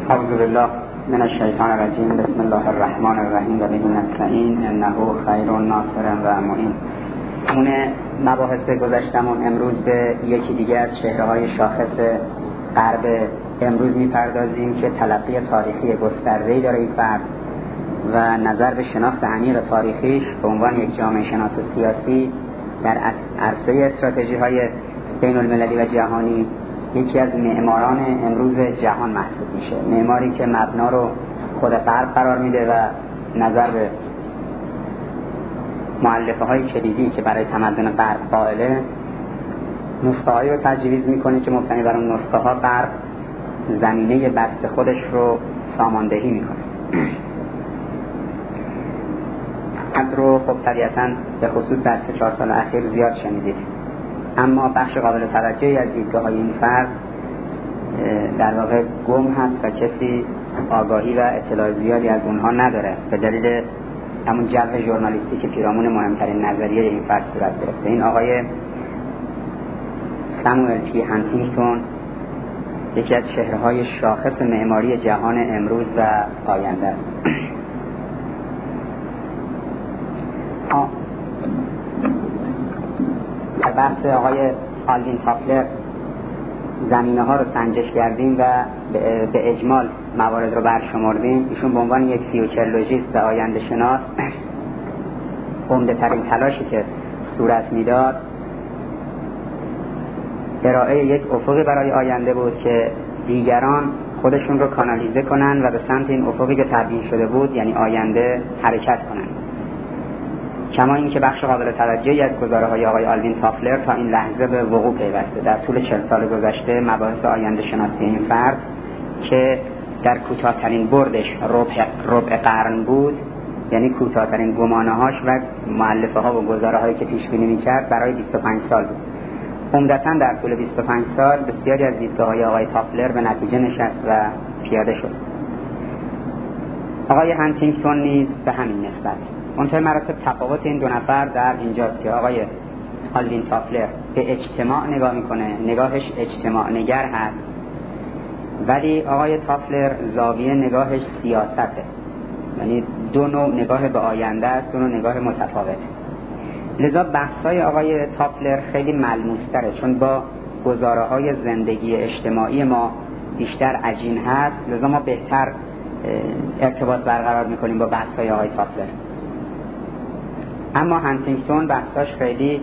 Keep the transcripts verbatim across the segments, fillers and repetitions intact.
اعوذ بالله من الشیطان الرجیم. بسم الله الرحمن الرحیم و به نستعین انه خیر ناصر و معین. اون مباحث گذشتمون امروز به یکی دیگه از چهره‌های شاخص غرب امروز میپردازیم که تلقی تاریخی گسترده‌ای داره این فرد و نظر به شناخت عمیق تاریخیش به عنوان یک جامعه شناس سیاسی در عرصه استراتژی‌های بین المللی و جهانی یکی از معماران امروز جهان محسوب میشه. معماری که مبنا رو خود غرب قرار میده و نظر به مؤلفه های کلیدی که برای تمدن غرب قائله نسخه هایی رو تجویز میکنه که مبتنی بر اون نسخه ها غرب زمینه بست خودش رو ساماندهی میکنه. حد رو خب طبیعتاً به خصوص در سه چهار سال اخیر زیاد شنیدید، اما بخش قابل توجهی از دیدگاه‌های این فرد در واقع گم هست و کسی آگاهی و اطلاع زیادی از اونها نداره به دلیل همون جو ژورنالیستی که پیرامون مهمترین نظریه این فرد صورت گرفته. این آقای ساموئل پی هانتینگتون یکی از چهره‌های شاخص معماری جهان امروز و آینده است. در بحث آقای آلوین تافلر زمینه ها رو سنجش کردیم و به اجمال موارد رو برشمردیم. ایشون به عنوان یک فیوچرولوژیست و آینده شناس عمده ترین تلاشی که صورت میداد ارائه یک افقی برای آینده بود که دیگران خودشون رو کانالیزه کنن و به سمت این افقی که تبیین شده بود یعنی آینده حرکت کنن. کما اینکه بخش قابل توجهی از گزاره‌های آقای آلوین تافلر تا این لحظه به وقوع پیوسته. در طول چهل سال گذشته مباحث آینده شناسی این فرد که در کوتاه‌ترین بردش ربع ربع قرن بود، یعنی کوتاه‌ترین گمانه‌هاش و مؤلفه‌ها و گزاره‌هایی که پیش بینی می‌کرد برای بیست و پنج سال بود. عمدتاً در طول بیست و پنج سال بسیاری از دیدگاه‌های آقای تافلر به نتیجه نشست و پیاده شد. آقای هانتینگتون نیز به همین نسبت. منتهی مراتب تفاوت این دو نفر در اینجاست که آقای آلوین تافلر به اجتماع نگاه میکنه، نگاهش اجتماع نگر هست، ولی آقای تافلر زاویه نگاهش سیاسته، یعنی دو نوع نگاه به آینده است، دو نوع نگاه متفاوت. لذا بحث‌های آقای تافلر خیلی ملموس‌تره چون با گزاره‌های زندگی اجتماعی ما بیشتر عجین هست، لذا ما بهتر ارتباط برقرار میکنیم با بحث‌های آقای تافلر. اما هانتینگتون بحثاش خیلی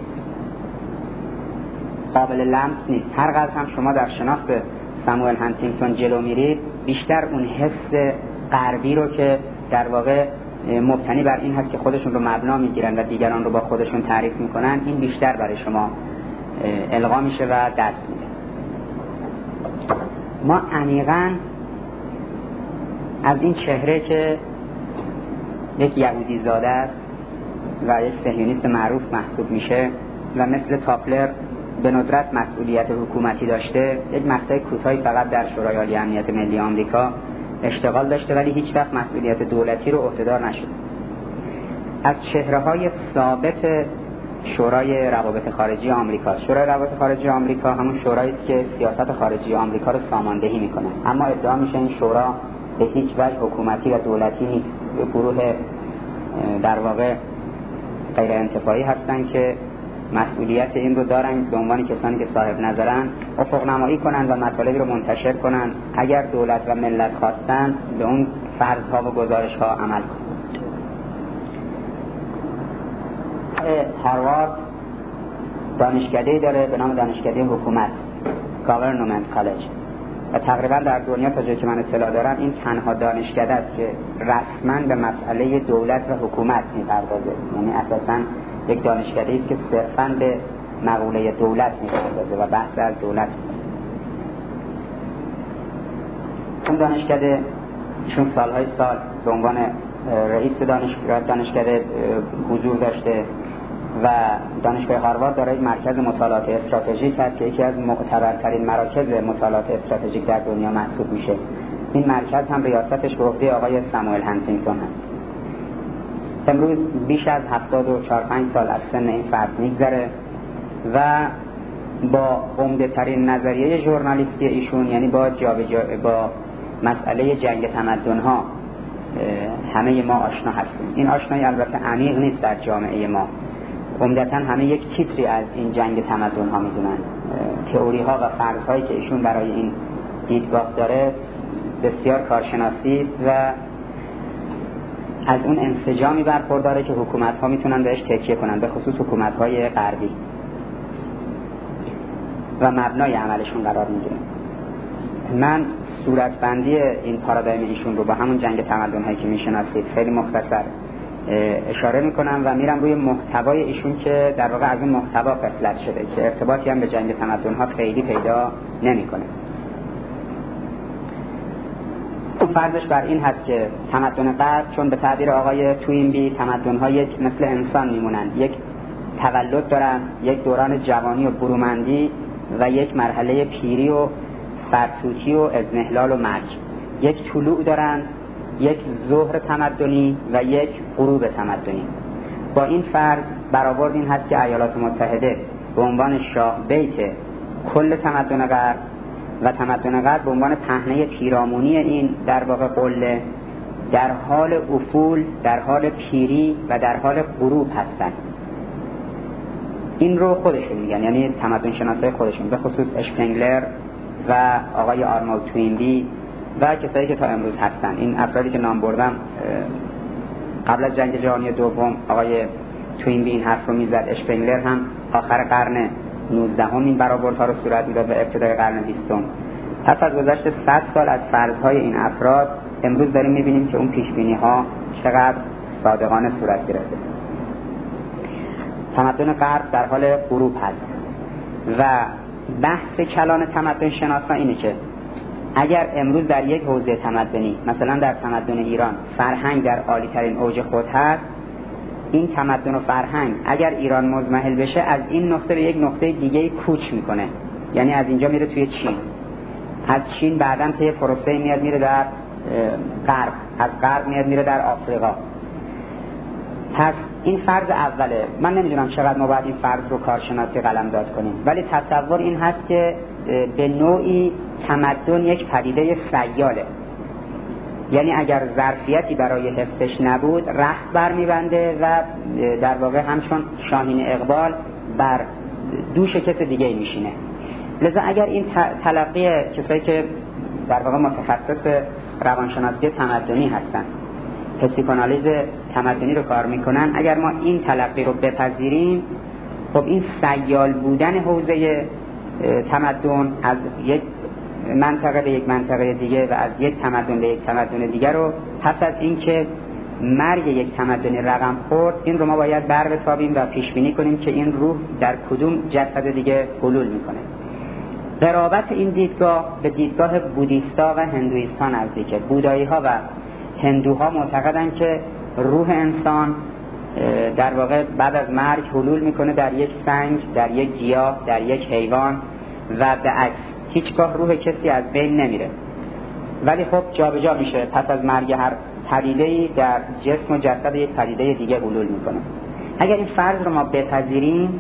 قابل لمس نیست. هر قدر هم شما در شناخت ساموئل هانتینگتون جلو میرید بیشتر اون حس غربی رو که در واقع مبتنی بر این هست که خودشون رو مبنا میگیرن و دیگران رو با خودشون تعریف میکنن، این بیشتر برای شما القا میشه و دست میده. ما عمیقاً از این چهره که یک یهودی زاده است و یک صهیونیست معروف محسوب میشه و مثل تافلر به ندرت مسئولیت حکومتی داشته، یک مقطع کوتاهی فقط در شورای عالی امنیت ملی آمریکا اشتغال داشته ولی هیچ وقت مسئولیت دولتی رو عهدهدار نشده. از چهره‌های ثابت شورای روابط خارجی آمریکا. شورای روابط خارجی آمریکا همون شورایی است که سیاست خارجی آمریکا رو ساماندهی میکنه، اما ادعا میشه این شورا به هیچ وجه حکومتی و دولتی نیست. به گروه در واقع غیر انتفاعی هستن که مسئولیت این رو دارن به عنوان کسانی که صاحب نظرن افق نمایی کنن و مطالبی رو منتشر کنن، اگر دولت و ملت خواستن به اون فرض‌ها و گزارش‌ها عمل کنن. هاروارد دانشکده‌ای داره به نام دانشکده حکومت، گاورنمنت کالج، و تقریبا در دنیا تا جایی که من اطلاع دارم این تنها دانشکده است که رسما به مسئله دولت و حکومت می‌پردازه. یعنی اساساً یک دانشکده‌ای است که صرفاً به مقوله دولت می‌پردازه و بحث از دولت. اون دانشکده چون سالهای سال به عنوان رئیس دانشگاه دانشکده حضور داشته و دانشگاه هاروارد دارای مرکز مطالعات استراتژیک هست که یکی از معتبرترین مراکز مطالعات استراتژیک در دنیا محسوب میشه. این مرکز هم ریاستش به عهده آقای ساموئل هانتینگتون هست. امروز بیش از هفتاد و چهار پنج سال از سن این فرد میگذره و با عمده ترین نظریه ژورنالیستی ایشون، یعنی با جابجا با مسئله جنگ تمدن ها همه ما آشنا هستیم. این آشنایی البته عمیق نیست در جامعه ما. عمدتاً همه یک تیتری از این جنگ تمدن ها میدونن. تئوری ها و فرض هایی که ایشون برای این دیدگاه داره بسیار کارشناسی است و از اون انسجامی برخورداره که حکومت ها میتونن بهش تکیه کنن، به خصوص حکومت های غربی، و مبنای عملشون قرار میگیره. من صورتبندی این پارادایم ایشون رو با همون جنگ تمدن هایی که میشناسید خیلی مختصر اشاره میکنم و میرم روی محتوای ایشون که در واقع از اون محتوا غفلت شده که ارتباطی هم به جنگ تمدن ها خیلی پیدا نمیکنه. اون فرضش بر این هست که تمدن غرب چون به تعبیر آقای توینبی تمدن ها یک مثل انسان میمونن، یک تولد دارن، یک دوران جوانی و برومندی و یک مرحله پیری و فرتوتی و اضمحلال و مرگ، یک طلوع دارن، یک ظهر تمدنی و یک غروب تمدنی. با این فرض برآورد این هست که ایالات متحده به عنوان شاه بیت کل تمدن غرب و تمدن غرب به عنوان پهنه پیرامونی این در واقع قله در حال افول، در حال پیری و در حال غروب هستند. این رو خودشون میگن، یعنی تمدن شناسای خودشون، به خصوص اشپنگلر و آقای آرنولد توینبی و کسایی که تا امروز هستن. این افرادی که نام بردم قبل از جنگ جهانی دوم آقای توینبی این حرف رو میزد، اشپنگلر هم آخر قرن نوزدهم این برآوردها رو صورت میداد و ابتدای قرن بیستم. پس از گذشت صد سال از فرض‌های این افراد امروز داریم میبینیم که اون پیشبینی‌ها چقدر صادقانه صورت گرفته. تمدن غرب در حال غروب هست و بحث کلان تمدن شناسا اینه که اگر امروز در یک حوزه تمدنی، مثلا در تمدن ایران، فرهنگ در عالی ترین اوج خود هست، این تمدن و فرهنگ اگر ایران مضمحل بشه از این نقطه به یک نقطه دیگه کوچ میکنه، یعنی از اینجا میره توی چین، از چین بعداً طی پروسه میاد میره در غرب، از غرب میاد میره در آفریقا. پس این فرض اوله. من نمیدونم چقدر ما باید این فرض رو کارشناسی قلمداد کنیم، ولی تصور این هست که به نوعی تمدن یک پدیده سیاله، یعنی اگر ظرفیتی برای حفظش نبود رخت برمیبنده و در واقع همچون شاهین اقبال بر دوش کس دیگه میشینه. لذا اگر این تلقی کسایی که در واقع متخصص روانشناسی تمدنی هستن، پسیکونالیز تمدنی رو کار میکنن، اگر ما این تلقی رو بپذیریم، خب این سیال بودن حوزه تمدن از یک منطقه به یک منطقه دیگه و از یک تمدن به یک تمدن دیگه رو پس از اینکه مرگ یک تمدنی رقم خورد، این رو ما باید بر بتابیم و پیش بینی کنیم که این روح در کدوم جسد دیگه حلول میکنه. قرابت این دیدگاه به دیدگاه بودیستا و هندویستا نزدیکه. بودایی ها و هندوها معتقدن که روح انسان در واقع بعد از مرگ حلول میکنه در یک سنگ، در یک گیاه، در یک حیوان و به عکس. هیچگاه روح کسی از بین نمیره، ولی خب جابجا میشه. پس از مرگ هر پدیده‌ای در جسم و جسد یک پدیده دیگه حلول میکنه. اگر این فرض رو ما بپذیریم،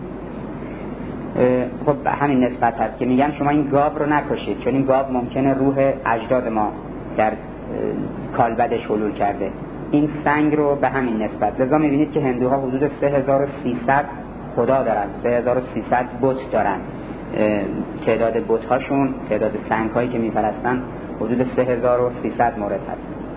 خب همین نسبت هست که میگن شما این گاو رو نکشید چون این گاو ممکنه روح اجداد ما در کالبدش حلول کرده. این سنگ رو به همین نسبت. لذا میبینید که هندوها حدود سه هزار و سیصد خدا دارن، سه هزار و سیصد بت دارن. تعداد بت هاشون، تعداد سنگ هایی که میپرستن حدود سه هزار و سیصد مورد هست.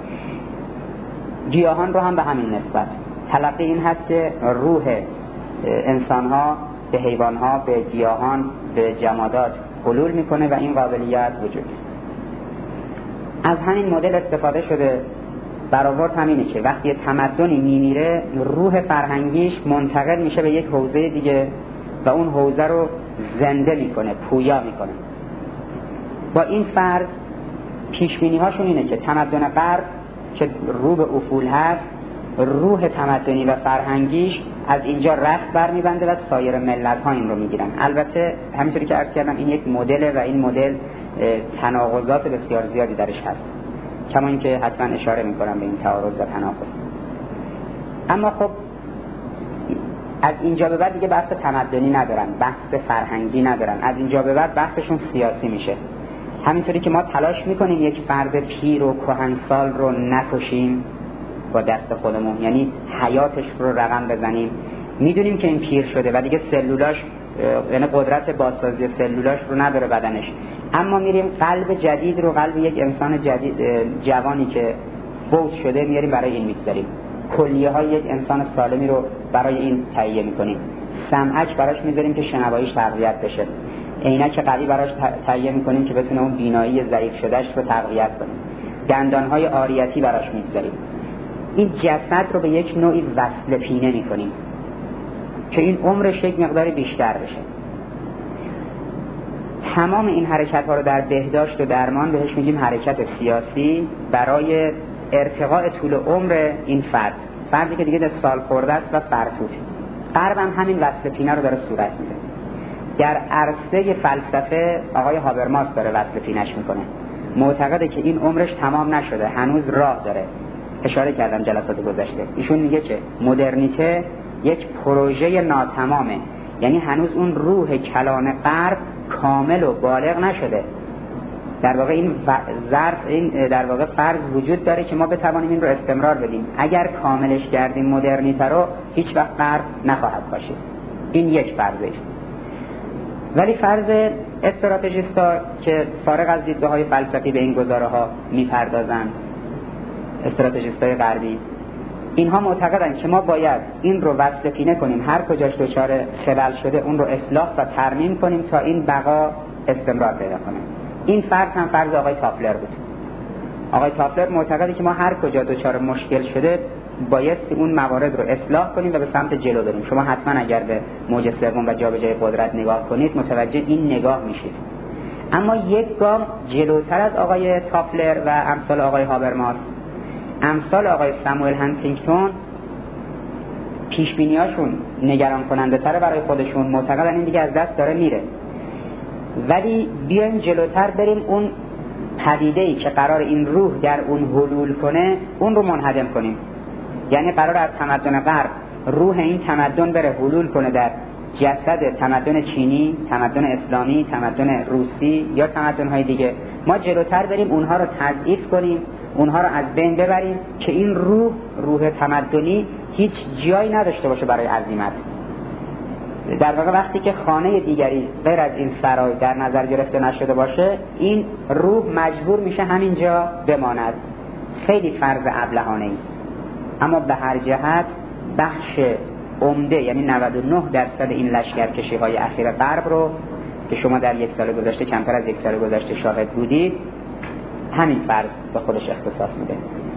گیاهان رو هم به همین نسبت. تلقی این هست که روح انسان ها به حیوان ها، به گیاهان، به جمادات حلول میکنه و این قابلیت وجود داره. از همین مدل استفاده شده. برآورد همینه که وقتی تمدنی میمیره، روح فرهنگیش منتقل میشه به یک حوزه دیگه و اون حوزه رو زنده میکنه، پویا میکنه. با این فرض پیشبینی هاشون اینه که تمدن غرب که رو به افول هست، روح تمدنی و فرهنگیش از اینجا رخت برمیبنده و سایر ملت ها این رو میگیرن. البته همینطوری که عرض کردم این یک مدل و این مدل تناقضات بسیار زیادی درش هست، کما اینکه حتما اشاره میکنم به این تعارض و تناقض. اما خب از اینجا به بعد دیگه بحث تمدنی ندارن، بحث فرهنگی ندارن. از اینجا به بعد بحثشون سیاسی میشه. همینطوری که ما تلاش میکنیم یک فرد پیر و کهنسال رو نکشیم با دست خودمون، یعنی حیاتش رو رقم بزنیم، میدونیم که این پیر شده و دیگه سلولاش، یعنی قدرت بازسازی سلولاش رو نداره بدنش، اما میریم قلب جدید رو، قلب یک انسان جدید جوانی که فوت شده میاریم برای این میگذاریم، کلیه های یک انسان سالمی رو برای این تهیه میکنیم، سمعک براش میذاریم که شنواییش تقویت بشه، عینک قوی براش تهیه میکنیم که بتونه اون بینایی ضعیف شدهش رو تقویت کنه، دندانهای عاریتی براش میذاریم. این جسد رو به یک نوعی وصل پینه میکنیم که این عمرش یک مقداری بیشتر بشه. تمام این حرکت ها رو در بهداشت و درمان بهش میگیم حرکت سیاسی برای ارتقاء طول عمر این فرد، فردی که دیگه در سال خورده است و فرتوت. غرب هم همین وصل پینه رو داره صورت میده. در عرصه فلسفه آقای هابرماس داره وصل پینش میکنه، معتقده که این عمرش تمام نشده، هنوز راه داره. اشاره کردم جلسات گذشته، ایشون میگه که مدرنیته یک پروژه ناتمامه، یعنی هنوز اون روح کلان غرب کامل و بالغ نشده. در واقع این ظرف، این در واقع فرض وجود داره که ما بتوانیم این رو استمرار بدیم. اگر کاملش کردیم مدرنیته رو، هیچ وقت غرب نخواهد باشید. این یک فرضش. ولی فرض استراتژیستا که فارغ از دیدگاه‌های فلسفی به این گزاره‌ها میپردازند، استراتژیستای غربی، اینها معتقدند که ما باید این رو وصل پینه کنیم، هر کجاش دچار خلل شده اون رو اصلاح و ترمیم کنیم تا این بقا استمرار پیدا کنه. این فرض هم فرض آقای تافلر بود. آقای تافلر معتقده که ما هر کجا دچار مشکل شده بایستی اون موارد رو اصلاح کنیم و به سمت جلو بریم. شما حتما اگر به موج سوم و جابجایی قدرت نگاه کنید متوجه این نگاه میشید. اما یک گام جلوتر از آقای تافلر و امثال آقای هابرماس، امثال آقای ساموئل هانتینگتون، پیشبینیاشون نگران کننده تره برای خودشون، معتقدن این دیگه از دست داره میره. ولی بیایم جلوتر بریم، اون پدیده‌ای که قرار این روح در اون حلول کنه اون رو منهدم کنیم. یعنی قرار از تمدن غرب روح این تمدن بره حلول کنه در جسد تمدن چینی، تمدن اسلامی، تمدن روسی یا تمدن‌های دیگه. ما جلوتر بریم اونها رو تضعیف کنیم، اونها رو از بین ببریم که این روح، روح تمدنی هیچ جایی نداشته باشه برای عزیمت. در واقع وقتی که خانه دیگری غیر از این سرای در نظر گرفته نشده باشه، این روح مجبور میشه همینجا بماند. خیلی فرض ابلهانه است، اما به هر جهت بخش عمده، یعنی نود و نه درصد این لشکرکشی های اخیر غرب رو که شما در یک سال گذشته، کمتر از یک سال گذشته شاهد بودید، همین فرض به خودش اختصاص میده.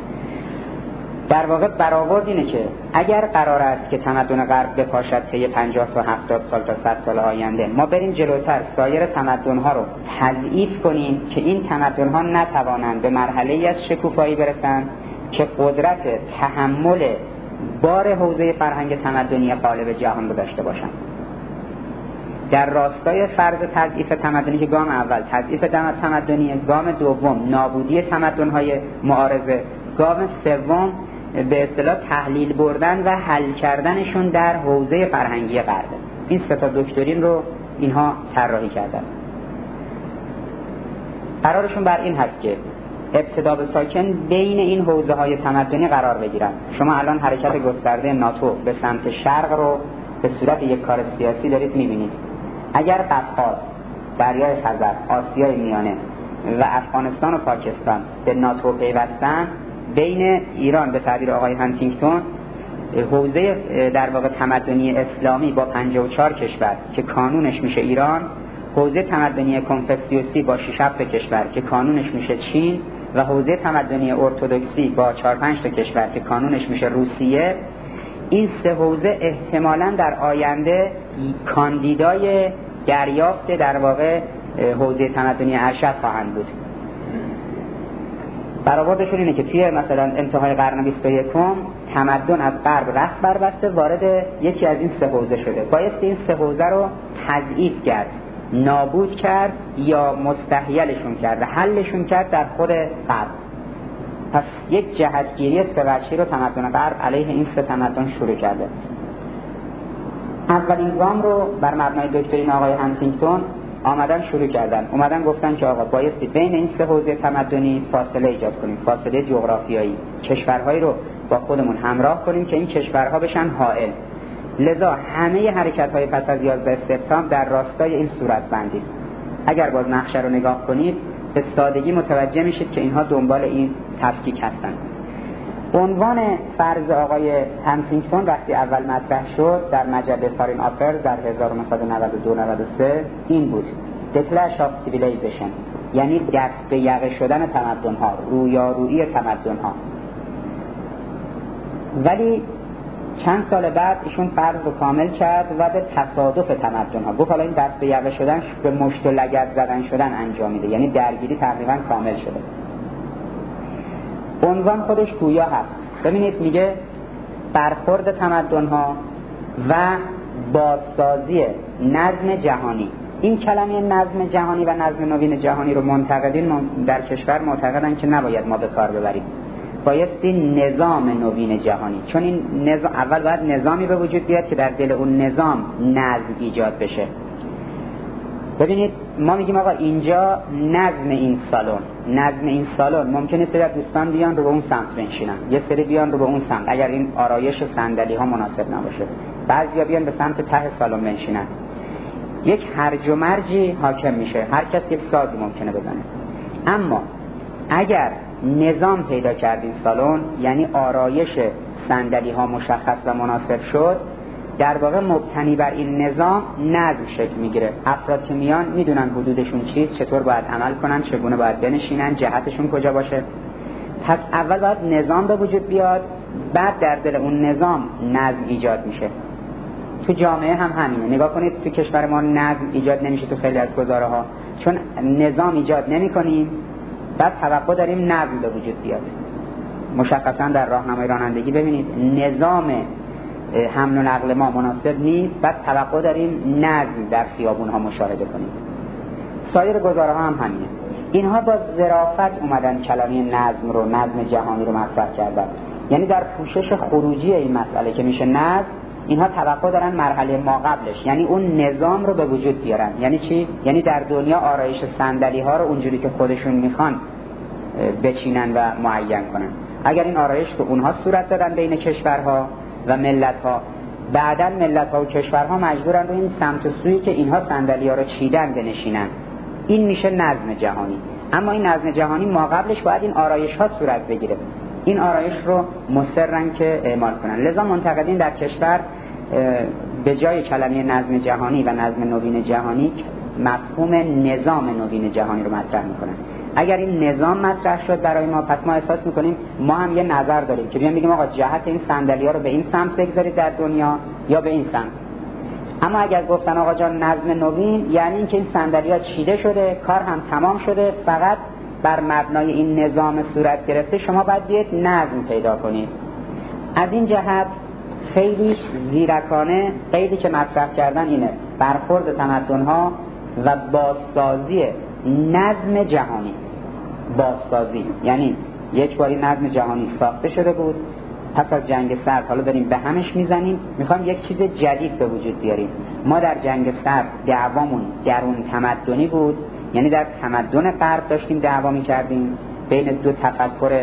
در واقع برآورد اینه که اگر قرار است که تمدن غرب بپاشد طی پنجاه تا هفتاد سال تا صد سال آینده، ما بریم جلوتر سایر تمدن‌ها رو تضعیف کنیم که این تمدن‌ها نتوانند به مرحله‌ای از شکوفایی برسند که قدرت تحمل بار حوزه فرهنگ تمدنی غالب جهان رو داشته باشند. در راستای فرض تضعیف تمدنی که گام اول تضعیف تمدنی، گام دوم نابودی تمدن‌های معارضه، گام سوم به اصطلاح تحلیل بردن و حل کردنشون در حوزه فرهنگی غرب. این سه تا دکترین رو اینها طراحی کردن. قرارشون بر این هست که ابتدا به ساکن بین این حوزه های تمدنی قرار بگیرن. شما الان حرکت گسترده ناتو به سمت شرق رو به صورت یک کار سیاسی دارید میبینید. اگر قفقاز، دریای خزر، آسیای میانه و افغانستان و پاکستان به ناتو پیوستن، بین ایران به تعبیر آقای هانتینگتون حوزه در واقع تمدنی اسلامی با پنجاه و چهار کشور که کانونش میشه ایران، حوزه تمدنی کنفوسیوسی با شش هفت کشور که کانونش میشه چین و حوزه تمدنی ارتدوکسی با چهار پنج تا کشور که کانونش میشه روسیه، این سه حوزه احتمالاً در آینده کاندیدای دریافت در واقع حوزه تمدنی ارشد خواهند بود. برآوردشون اینه که توی مثلا انتهای قرن بیست و یکم تمدن از غرب رخت بربسته وارد یکی از این سه حوزه شده. بایستی این سه حوزه رو تضعیف کرد، نابود کرد یا مستحیلشون کرد و حلشون کرد در خود غرب. پس یک جهتگیری سه وجهی رو تمدن غرب علیه این سه تمدن شروع کرده. اولین گام رو بر مبنای دکترین آقای هانتینگتون آمدن شروع کردن، اومدن گفتن که آقا بایستی بین این سه حوزه تمدنی فاصله ایجاد کنیم، فاصله جغرافیایی، کشورهایی رو با خودمون همراه کنیم که این کشورها بشن حائل. لذا همه حرکت‌های پس از یازده سپتامبر در راستای این صورتبندی است. اگر باز نقشه رو نگاه کنید به سادگی متوجه میشید که اینها دنبال این تفکیک هستند. عنوان فرض آقای هانتینگتون وقتی اول مطرح شد در مجله فارین آفرز در هزار و نهصد و نود و دو نود و سه این بود: Declaration of Civilization، یعنی دست به یقه شدن تمدن‌ها، رویارویی تمدن‌ها. ولی چند سال بعد ایشون فرض رو کامل کرد و به تصادف تمدن‌ها گفت حالا این دست به یقه شدن به مشت و لگد زدن شدن انجام میده، یعنی درگیری تقریبا کامل شده. عنوان خودش گویا هست. ببینید میگه برخورد تمدن‌ها و بازسازی نظم جهانی. این کلمه نظم جهانی و نظم نوین جهانی رو منتقدین در کشور معتقدن که نباید ما به کار ببریم، بایستی نظام نوین جهانی، چون این نظام اول باید نظامی به وجود بیاد که در دل اون نظام نظم ایجاد بشه. ببینید ما میگیم آقا اینجا نظم این سالن، نظم این سالن ممکنه سری دوستان بیان رو به اون سمت بنشینن، یه سری بیان رو به اون سمت اگر این آرایش صندلی ها مناسب نباشه، بعضیا بیان به سمت ته سالن بنشینن، یک هرج و مرجی حاکم میشه، هر کس یک سازی ممکنه بزنه. اما اگر نظام پیدا کردین سالن، یعنی آرایش صندلی ها مشخص و مناسب شد، در واقع مبتنی بر این نظام نظم شکل میگیره. افراد که میان میدونن حدودشون چیست، چطور باید عمل کنن، چگونه باید بنشینن، جهتشون کجا باشه. پس اول باید نظام به وجود بیاد، بعد در دل اون نظام نظم ایجاد میشه. تو جامعه هم همینه. نگاه کنید تو کشور ما نظم ایجاد نمیشه تو خیلی از گزاره ها، چون نظام ایجاد نمی کنیم، بعد توقع داریم نظم به وجود بیاد. مشخصا در راهنمای رانندگی ببینید نظام حمل و نقل ما مناسب نیست، بعد توقع داریم نظم در خیابون ها مشاهده کنیم. سایر گزاره ها هم همینه. اینها با ظرافت اومدن کلمه نظم رو، نظم جهانی رو مطرح کردن. یعنی در پوشش خروجی این مسئله که میشه نظم، اینها توقع دارن مرحله ما قبلش، یعنی اون نظام رو به وجود بیارن. یعنی چی؟ یعنی در دنیا آرایش صندلی ها رو اونجوری که خودشون میخوان بچینن و معین کنن. اگر این آرایش رو اونها صورت دادن بین کشورها و ملت‌ها، بعداً ملت‌ها و کشورها مجبورن رو این سمت و سویی که اینها صندلی‌ها رو چیدن بنشینن. این میشه نظم جهانی. اما این نظم جهانی ما قبلش باید این آرایش‌ها صورت بگیره. این آرایش رو مصرن که اعمال کنن. لذا منتقدین در کشور به جای کلمه نظم جهانی و نظم نوین جهانی مفهوم نظام نوین جهانی رو مطرح میکنن. اگر این نظام مطرح شد برای ما، پس ما احساس میکنیم ما هم یه نظر داریم که بیان بگیم آقا جهت این صندلی‌ها رو به این سمت بگذارید در دنیا یا به این سمت. اما اگر گفتن آقا جان نظم نوین، یعنی اینکه این صندلی‌ها چیده شده، کار هم تمام شده، فقط بر مبنای این نظام صورت گرفته، شما باید بیاید نظم پیدا کنید. از این جهت خیلی زیرکانه قیدی که مطرح کردن اینه: برخورد تمدن‌ها و بازسازی نظم جهانی. بازسازی یعنی یک باری نظم جهانی ساخته شده بود، پس از جنگ سرد حالا داریم به همش میزنیم، میخوایم یک چیز جدید به وجود بیاریم. ما در جنگ سرد دعوامون درون تمدنی بود، یعنی در تمدن غرب داشتیم دعوا میکردیم بین دو تفکر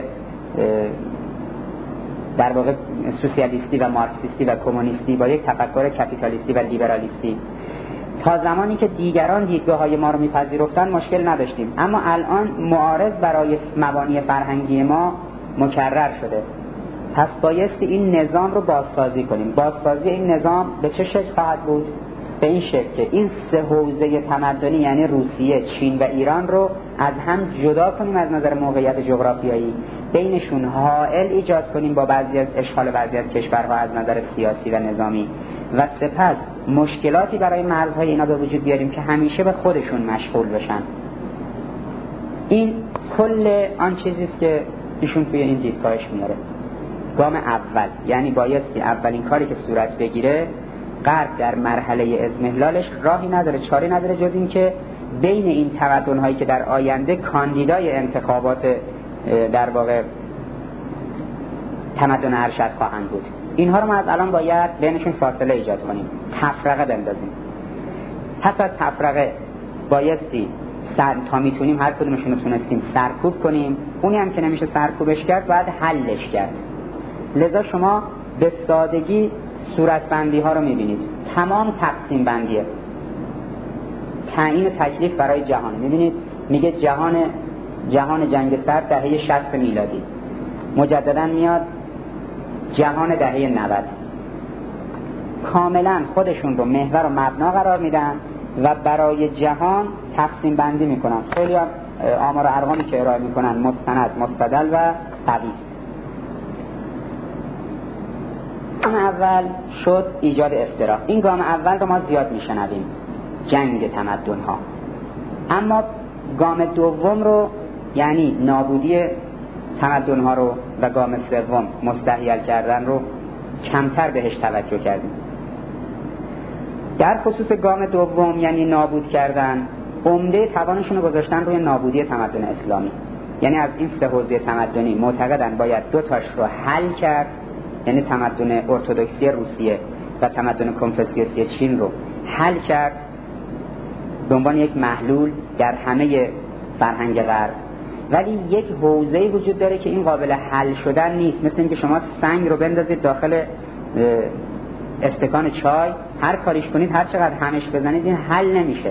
در واقع سوسیالیستی و مارکسیستی و کمونیستی با یک تفکر کپیتالیستی و لیبرالیستی. تا زمانی که دیگران دیدگاه‌های ما رو میپذیرفتن مشکل نداشتیم، اما الان معارض برای مبانی فرهنگی ما مکرر شده. پس بایستی این نظام رو بازسازی کنیم. بازسازی این نظام به چه شکل خواهد بود؟ به این شکل که این سه حوزه تمدنی یعنی روسیه، چین و ایران رو از هم جدا کنیم از نظر موقعیت جغرافیایی، بینشون حائل ایجاد کنیم با بعضی از اشغال بعضی از کشورها از نظر سیاسی و نظامی، و سپس مشکلاتی برای مرزهای اینا به وجود بیاریم که همیشه به خودشون مشغول بشن. این کل آن چیزیست که ایشون توی این دیدگاهش میاره. گام اول یعنی بایستی اولین کاری که صورت بگیره، غرب در مرحله اضمحلالش راهی نداره، چاری نداره جز این که بین این تمدن‌هایی که در آینده کاندیدای انتخابات در واقع تمدن ارشد خواهند بود، اینها رو ما از الان باید بینشون فاصله ایجاد کنیم، تفرقه بندازیم. پس از تفرقه بایستی سر تا میتونیم هر کدومشون رو تونستیم سرکوب کنیم، اونی هم که نمیشه سرکوبش کرد باید حلش کرد. لذا شما به سادگی صورتبندی ها رو میبینید، تمام تقسیم بندیه، تعیین تکلیف برای جهان. میبینید میگه جهان جهان جنگ سرد دهه شصت میلادی، مجددا میاد جهان دهه نود. کاملا خودشون رو محور و مبنا قرار میدن و برای جهان تقسیم بندی میکنن. خیلی هم آمار و ارقامی که ارائه میکنن مستند، مستدل و قوی. گام اول شد ایجاد افتراق. این گام اول رو ما زیاد میشنویم، جنگ تمدن ها. اما گام دوم رو، یعنی نابودی تمدن ها رو، و گام سوم مستحیل کردن رو کمتر بهش توجه کردیم. در خصوص گام دوم یعنی نابود کردن، عمده توانشون رو گذاشتن روی نابودی تمدن اسلامی. یعنی از این سه حوزه تمدنی معتقدن باید دو تاش رو حل کرد، یعنی تمدن ارتدوکسی روسیه و تمدن کنفوسیوسی چین رو حل کرد به عنوان یک محلول در همه فرهنگ غرب. ولی یک حوزه‌ای وجود داره که این قابل حل شدن نیست، مثل اینکه شما سنگ رو بندازید داخل استکان چای، هر کاریش کنید، هر چقدر همش بزنید، این حل نمیشه.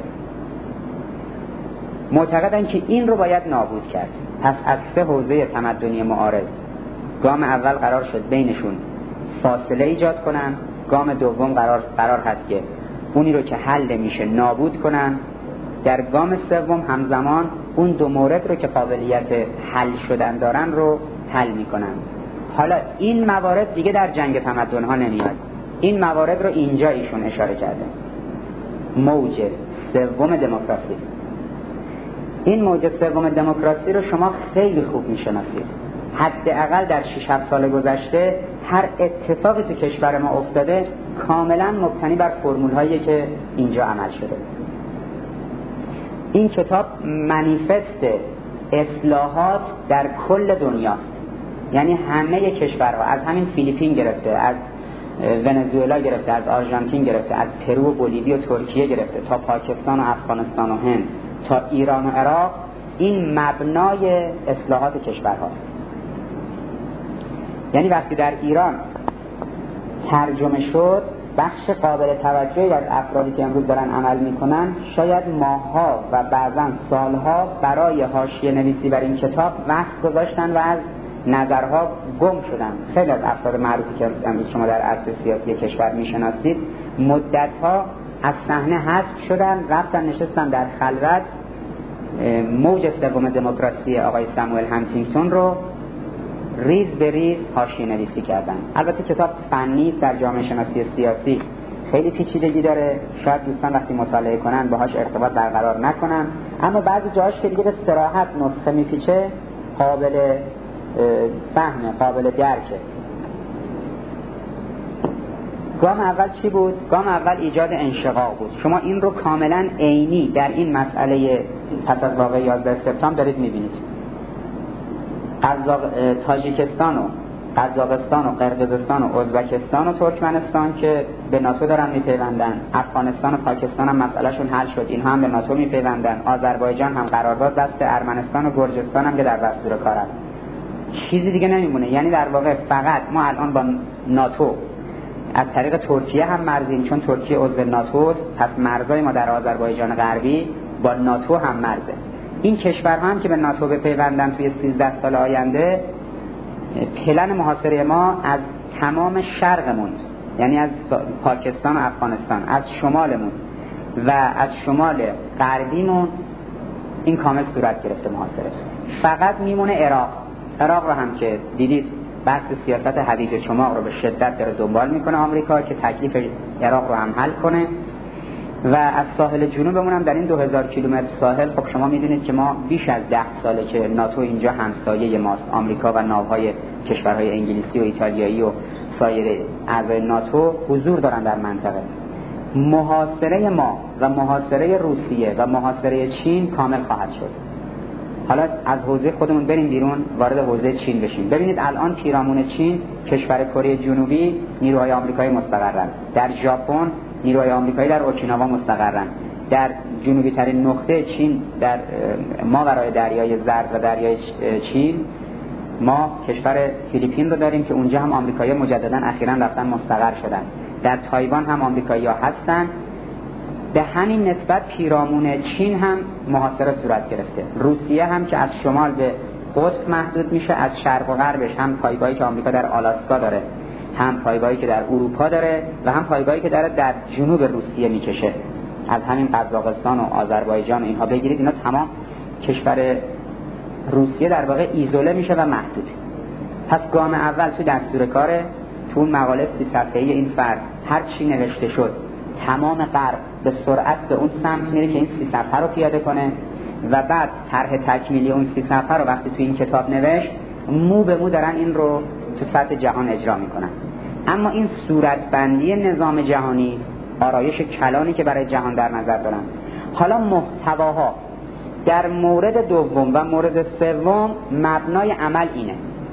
معتقدن که این رو باید نابود کرد. پس از سه حوزه تمدنی معارض، گام اول قرار شد بینشون فاصله ایجاد کنن، گام دوم قرار قرار هست که اونی رو که حل میشه نابود کنن، در گام سوم همزمان اون دو مورد رو که قابلیت حل شدن دارن رو حل میکنن. حالا این موارد دیگه در جنگ تمدن ها نمیاد، این موارد رو اینجا ایشون اشاره کرده. موج سوم دموکراسی. این موج سوم دموکراسی رو شما خیلی خوب میشناسید. حداقل در شش هفت سال گذشته هر اتفاقی تو کشور ما افتاده کاملا مبتنی بر فرمول هایی که اینجا عمل شده. این کتاب منیفست اصلاحات در کل دنیاست، یعنی همه کشورها، از همین فیلیپین گرفته، از ونزوئلا گرفته، از آرژانتین گرفته، از پرو و بولیوی و ترکیه گرفته، تا پاکستان و افغانستان و هند، تا ایران و عراق، این مبنای اصلاحات کشورهاست. یعنی وقتی در ایران ترجمه شد، بخش قابل توجهی از افرادی که امروز دارن عمل میکنن شاید ماهها و بعضا سالها برای حاشیه نویسی بر این کتاب وقت گذاشتن و از نظرها گم شدن. خیلی از افراد معروفی که امروز شما در عرصه سیاسی کشور میشناسید مدتها از صحنه حذف شدن، رفتن نشستن در خلوت. موج سوم دموکراسی آقای ساموئل هانتینگتون رو ریز به ریز حاشیه نویسی کردن. البته کتاب فنی در جامعه شناسی سیاسی خیلی پیچیدگی داره، شاید دوستان وقتی مطالعه کنن باهاش ارتباط برقرار نکنن، اما بعضی جاهاش که دیگه به صراحت نسخه میپیچه، قابل فهم، قابل درکه. گام اول چی بود؟ گام اول ایجاد انشقاق بود. شما این رو کاملا عینی در این مسئله پس از واقعه یازده سپتامبر دارید میبینید. تاجیکستان و قزاقستان و قرقیزستان و ازبکستان و ترکمنستان که به ناتو دارن میپیوندن، افغانستان و پاکستان هم مسئلهشون حل شد، اینها هم به ناتو میپیوندن، آذربایجان هم قرارداد دست، ارمنستان و گرجستان هم که در دستور کارن. چیزی دیگه نمیمونه. یعنی در واقع فقط ما الان با ناتو از طریق ترکیه هم مرزیم، چون ترکیه عضو ناتو است، پس مرزای ما در آذربایجان غربی با ناتو هم مرزه. این کشورها هم که به ناتو بپیوندن توی سیزده سال آینده، پلن محاصره ما از تمام شرقمون، یعنی از پاکستان و افغانستان، از شمالمون و از شمال غربیمون، این کامل صورت گرفته محاصره. فقط میمونه عراق. عراق رو هم که دیدید بحث سیاست حدید چماق رو به شدت داره دنبال میکنه آمریکا که تکلیف عراق رو هم حل کنه. و از ساحل جنوبمون هم در این دو هزار کیلومتر ساحل، خب شما میدونید که ما بیش از ده ساله که ناتو اینجا همسایه ماست. آمریکا و ناوهای کشورهای انگلیسی و ایتالیایی و سایر اعضای ناتو حضور دارن در منطقه. محاصره ما و محاصره روسیه و محاصره چین کامل خواهد شد. حالا از حوزه خودمون بریم بیرون، وارد حوزه چین بشیم. ببینید الان پیرامون چین کشور کره جنوبی نیروهای آمریکایی مستقرن، در ژاپن نیروهای آمریکایی در اوکیناوا مستقرن، در جنوبی ترین نقطه چین، در ماورای دریای زرد و دریای چین، ما کشور فیلیپین رو داریم که اونجا هم آمریکایی‌ها مجدداً اخیراً رفتن مستقر شدن. در تایوان هم آمریکایی‌ها هستن. به همین نسبت پیرامون چین هم محاصره صورت گرفته. روسیه هم که از شمال به قطب محدود میشه، از شرق و غربش هم پایگاهی که آمریکا در آلاسکا داره، هم پایگاهی که در اروپا داره و هم پایگاهی که داره در جنوب روسیه میکشه. از همین قزاقستان و آذربایجان و اینها بگیرید، اینا تمام کشور روسیه در واقع ایزوله میشه و محدود. پس گام اول تو دستور کار، تو اون مقاله سی صفحه‌ای این فرد هر چی نوشته شد تمام غرب به سرعت به اون سمت میره که این سی صفحه رو پیاده کنه و بعد طرح تکمیلی اون سی صفحه رو وقتی تو این کتاب نوشت، مو به مو دارن این رو تو سطح جهان اجرا میکنن. اما این صورتبندی نظام جهانی، آرایش کلانی که برای جهان در نظر دارن، حالا محتواها در مورد دوم و مورد سوم مبنای عمل اینه.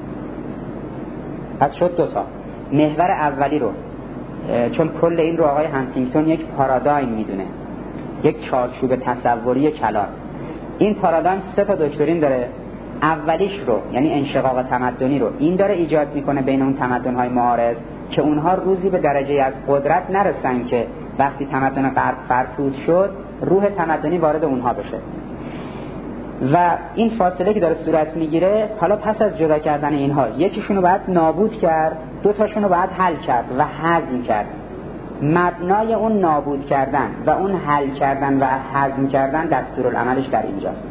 پس شد دوتا. محور اولی رو، چون کل این رو آقای هانتینگتون یک پارادایم میدونه، یک چارچوب تصوری کلان. این پارادایم سه تا دکترین داره. اولیش رو یعنی انشقاق تمدنی رو این داره ایجاد میکنه بین اون تمدن‌های معارض که اونها روزی به درجه از قدرت نرسن که وقتی تمدن غرب فرسود شد روح تمدنی وارد اونها بشه. و این فاصله که داره صورت میگیره، حالا پس از جدا کردن اینها یکیشونو باید نابود کرد، دو تاشونو باید حل کرد و هضم کرد. مبنای اون نابود کردن و اون حل کردن و هضم کردن دستورالعملش در اینجاست.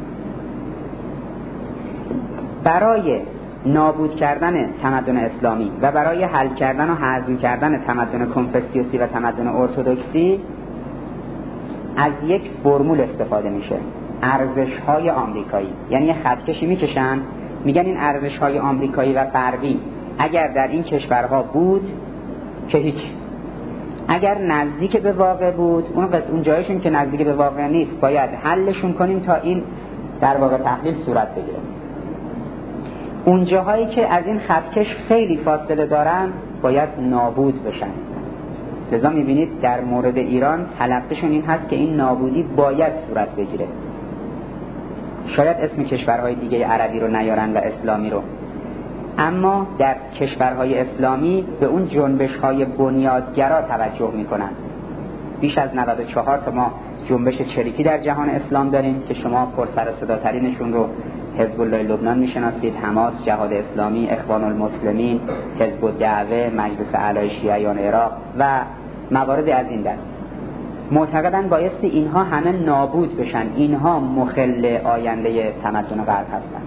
برای نابود کردن تمدن اسلامی و برای حل کردن و هضم کردن تمدن کنفوسیوسی و تمدن ارتدوکسی از یک فرمول استفاده میشه، ارزش‌های آمریکایی. یعنی یه خطکشی میکشن، میگن این ارزش‌های آمریکایی و غربی اگر در این کشورها بود که هیچ، اگر نزدیک به واقع بود، اون قصد اون جایشون که نزدیک به واقع نیست باید حلشون کنیم تا این در واقع تحلیل صورت بگیره. اون جاهایی که از این خطکش خیلی فاصله دارن باید نابود بشن. لذا میبینید در مورد ایران تلقیشون این هست که این نابودی باید صورت بگیره. شاید اسم کشورهای دیگه عربی رو نیارن و اسلامی رو، اما در کشورهای اسلامی به اون جنبش‌های بنیادگرا توجه میکنن. بیش از نود و چهار تا ما جنبش چریکی در جهان اسلام داریم که شما پر سر و صدا ترینشون رو حزب الله لبنان میشناسید، حماس، جهاد اسلامی، اخوان المسلمین، حزب الدعوه، مجلس اعلی شیعیان عراق و موارد از این دست. معتقدن بایستی اینها همه نابود بشن، اینها مخل آینده تمدن غرب هستند.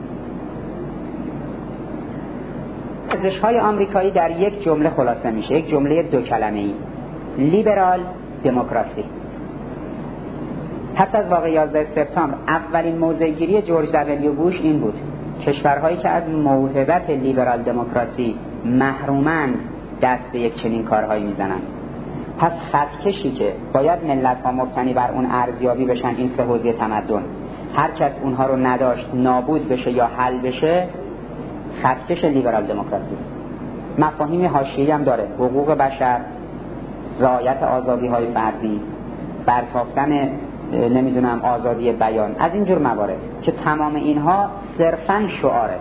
ارزش‌های آمریکایی در یک جمله خلاصه میشه، یک جمله دو کلمه‌ای: لیبرال دموکراسی. پس از واقعه یازده سپتامبر اولین موضع‌گیری جورج دبلیو بوش این بود: کشورهایی که از موهبت لیبرال دموکراسی محرومند دست به یک چنین کارهایی میزنند. پس خطکشی که باید ملت‌ها مبتنی بر اون ارزیابی بشن، این سه حوزه تمدن، هر کس اونها رو نداشت نابود بشه یا حل بشه، خطکش لیبرال دموکراسی. مفاهیم حاشیه‌ای هم داره: حقوق بشر، رعایت آزادی‌های فردی، برتافتن نمیدونم آزادی بیان، از اینجور موارد که تمام اینها صرفاً شعاره.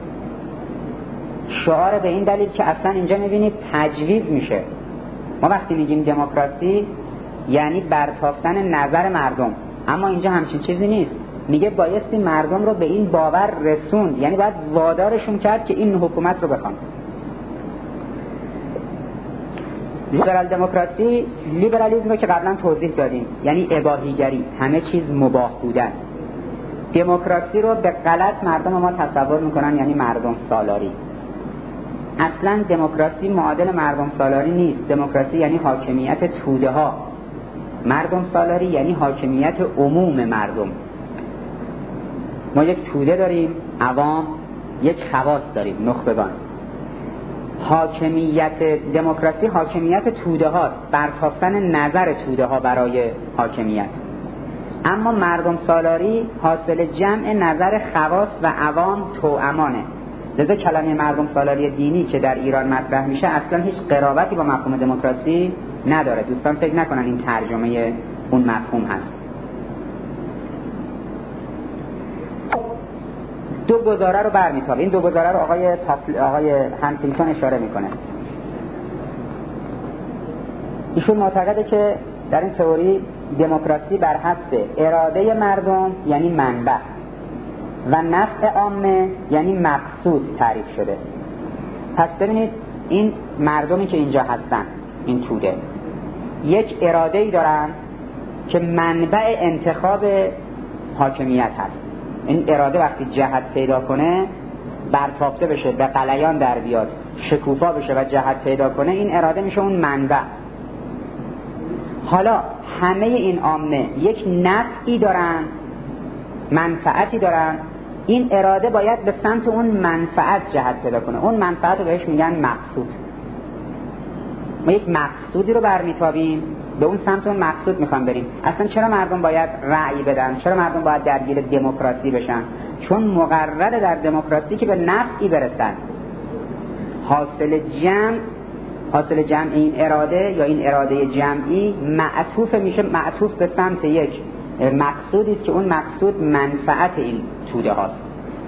شعار به این دلیل که اصلا اینجا میبینید تجویز میشه. ما وقتی میگیم دموکراسی یعنی برتافتن نظر مردم، اما اینجا همچین چیزی نیست. میگه بایستی مردم رو به این باور رسوند، یعنی باید وادارشون کرد که این حکومت رو بخوان. لیبرال دموکراسی، لیبرالیسم رو که قبلا توضیح دادیم، یعنی اباحیگری، همه چیز مباح بودن. دموکراسی رو به غلط مردم ما تصور میکنن یعنی مردم سالاری. اصلا دموکراسی معادل مردم سالاری نیست. دموکراسی یعنی حاکمیت توده ها، مردم سالاری یعنی حاکمیت عموم مردم. ما یک توده داریم، عوام، یک خواص داریم، نخبگان. حاکمیت دموکراسی حاکمیت توده ها، برتافتن نظر توده ها برای حاکمیت. اما مردم سالاری حاصل جمع نظر خواص و عوام توأمانه. لذا کلمه مردم سالاری دینی که در ایران مطرح میشه اصلا هیچ قرابتی با مفهوم دموکراسی نداره. دوستان فکر نکنن این ترجمه اون مفهوم هست. دو گزاره رو برمیتابه. این دو گزاره رو آقای تافل... آقای هانتینگتون اشاره میکنه. ایشون معتقده که در این تئوری دموکراسی بر حسب اراده مردم یعنی منبع و نفع عامه یعنی مقصود تعریف شده. پس ببینید این مردمی که اینجا هستن، این توده، یک اراده‌ای دارن که منبع انتخاب حاکمیت هست. این اراده وقتی جهت پیدا کنه، برتافته بشه، به غلیان در بیاد، شکوفا بشه و جهت پیدا کنه، این اراده میشه اون منبع. حالا همه این عامه یک نفعی دارن، منفعتی دارن، این اراده باید به سمت اون منفعت جهت پیدا کنه. اون منفعت رو بهش میگن مقصود. ما یک مقصودی رو برمیتابیم، به اون سمت اون مقصود میخوام بریم. اصلا چرا مردم باید رأی بدن؟ چرا مردم باید درگیر دموکراسی بشن؟ چون مقرره در دموکراسی که به نفعی برسن. حاصل جمع حاصل جمع این اراده یا این اراده جمعی معطوف میشه، معطوف به سمت یک مقصودی است که اون مقصود منفعت این توده هاست.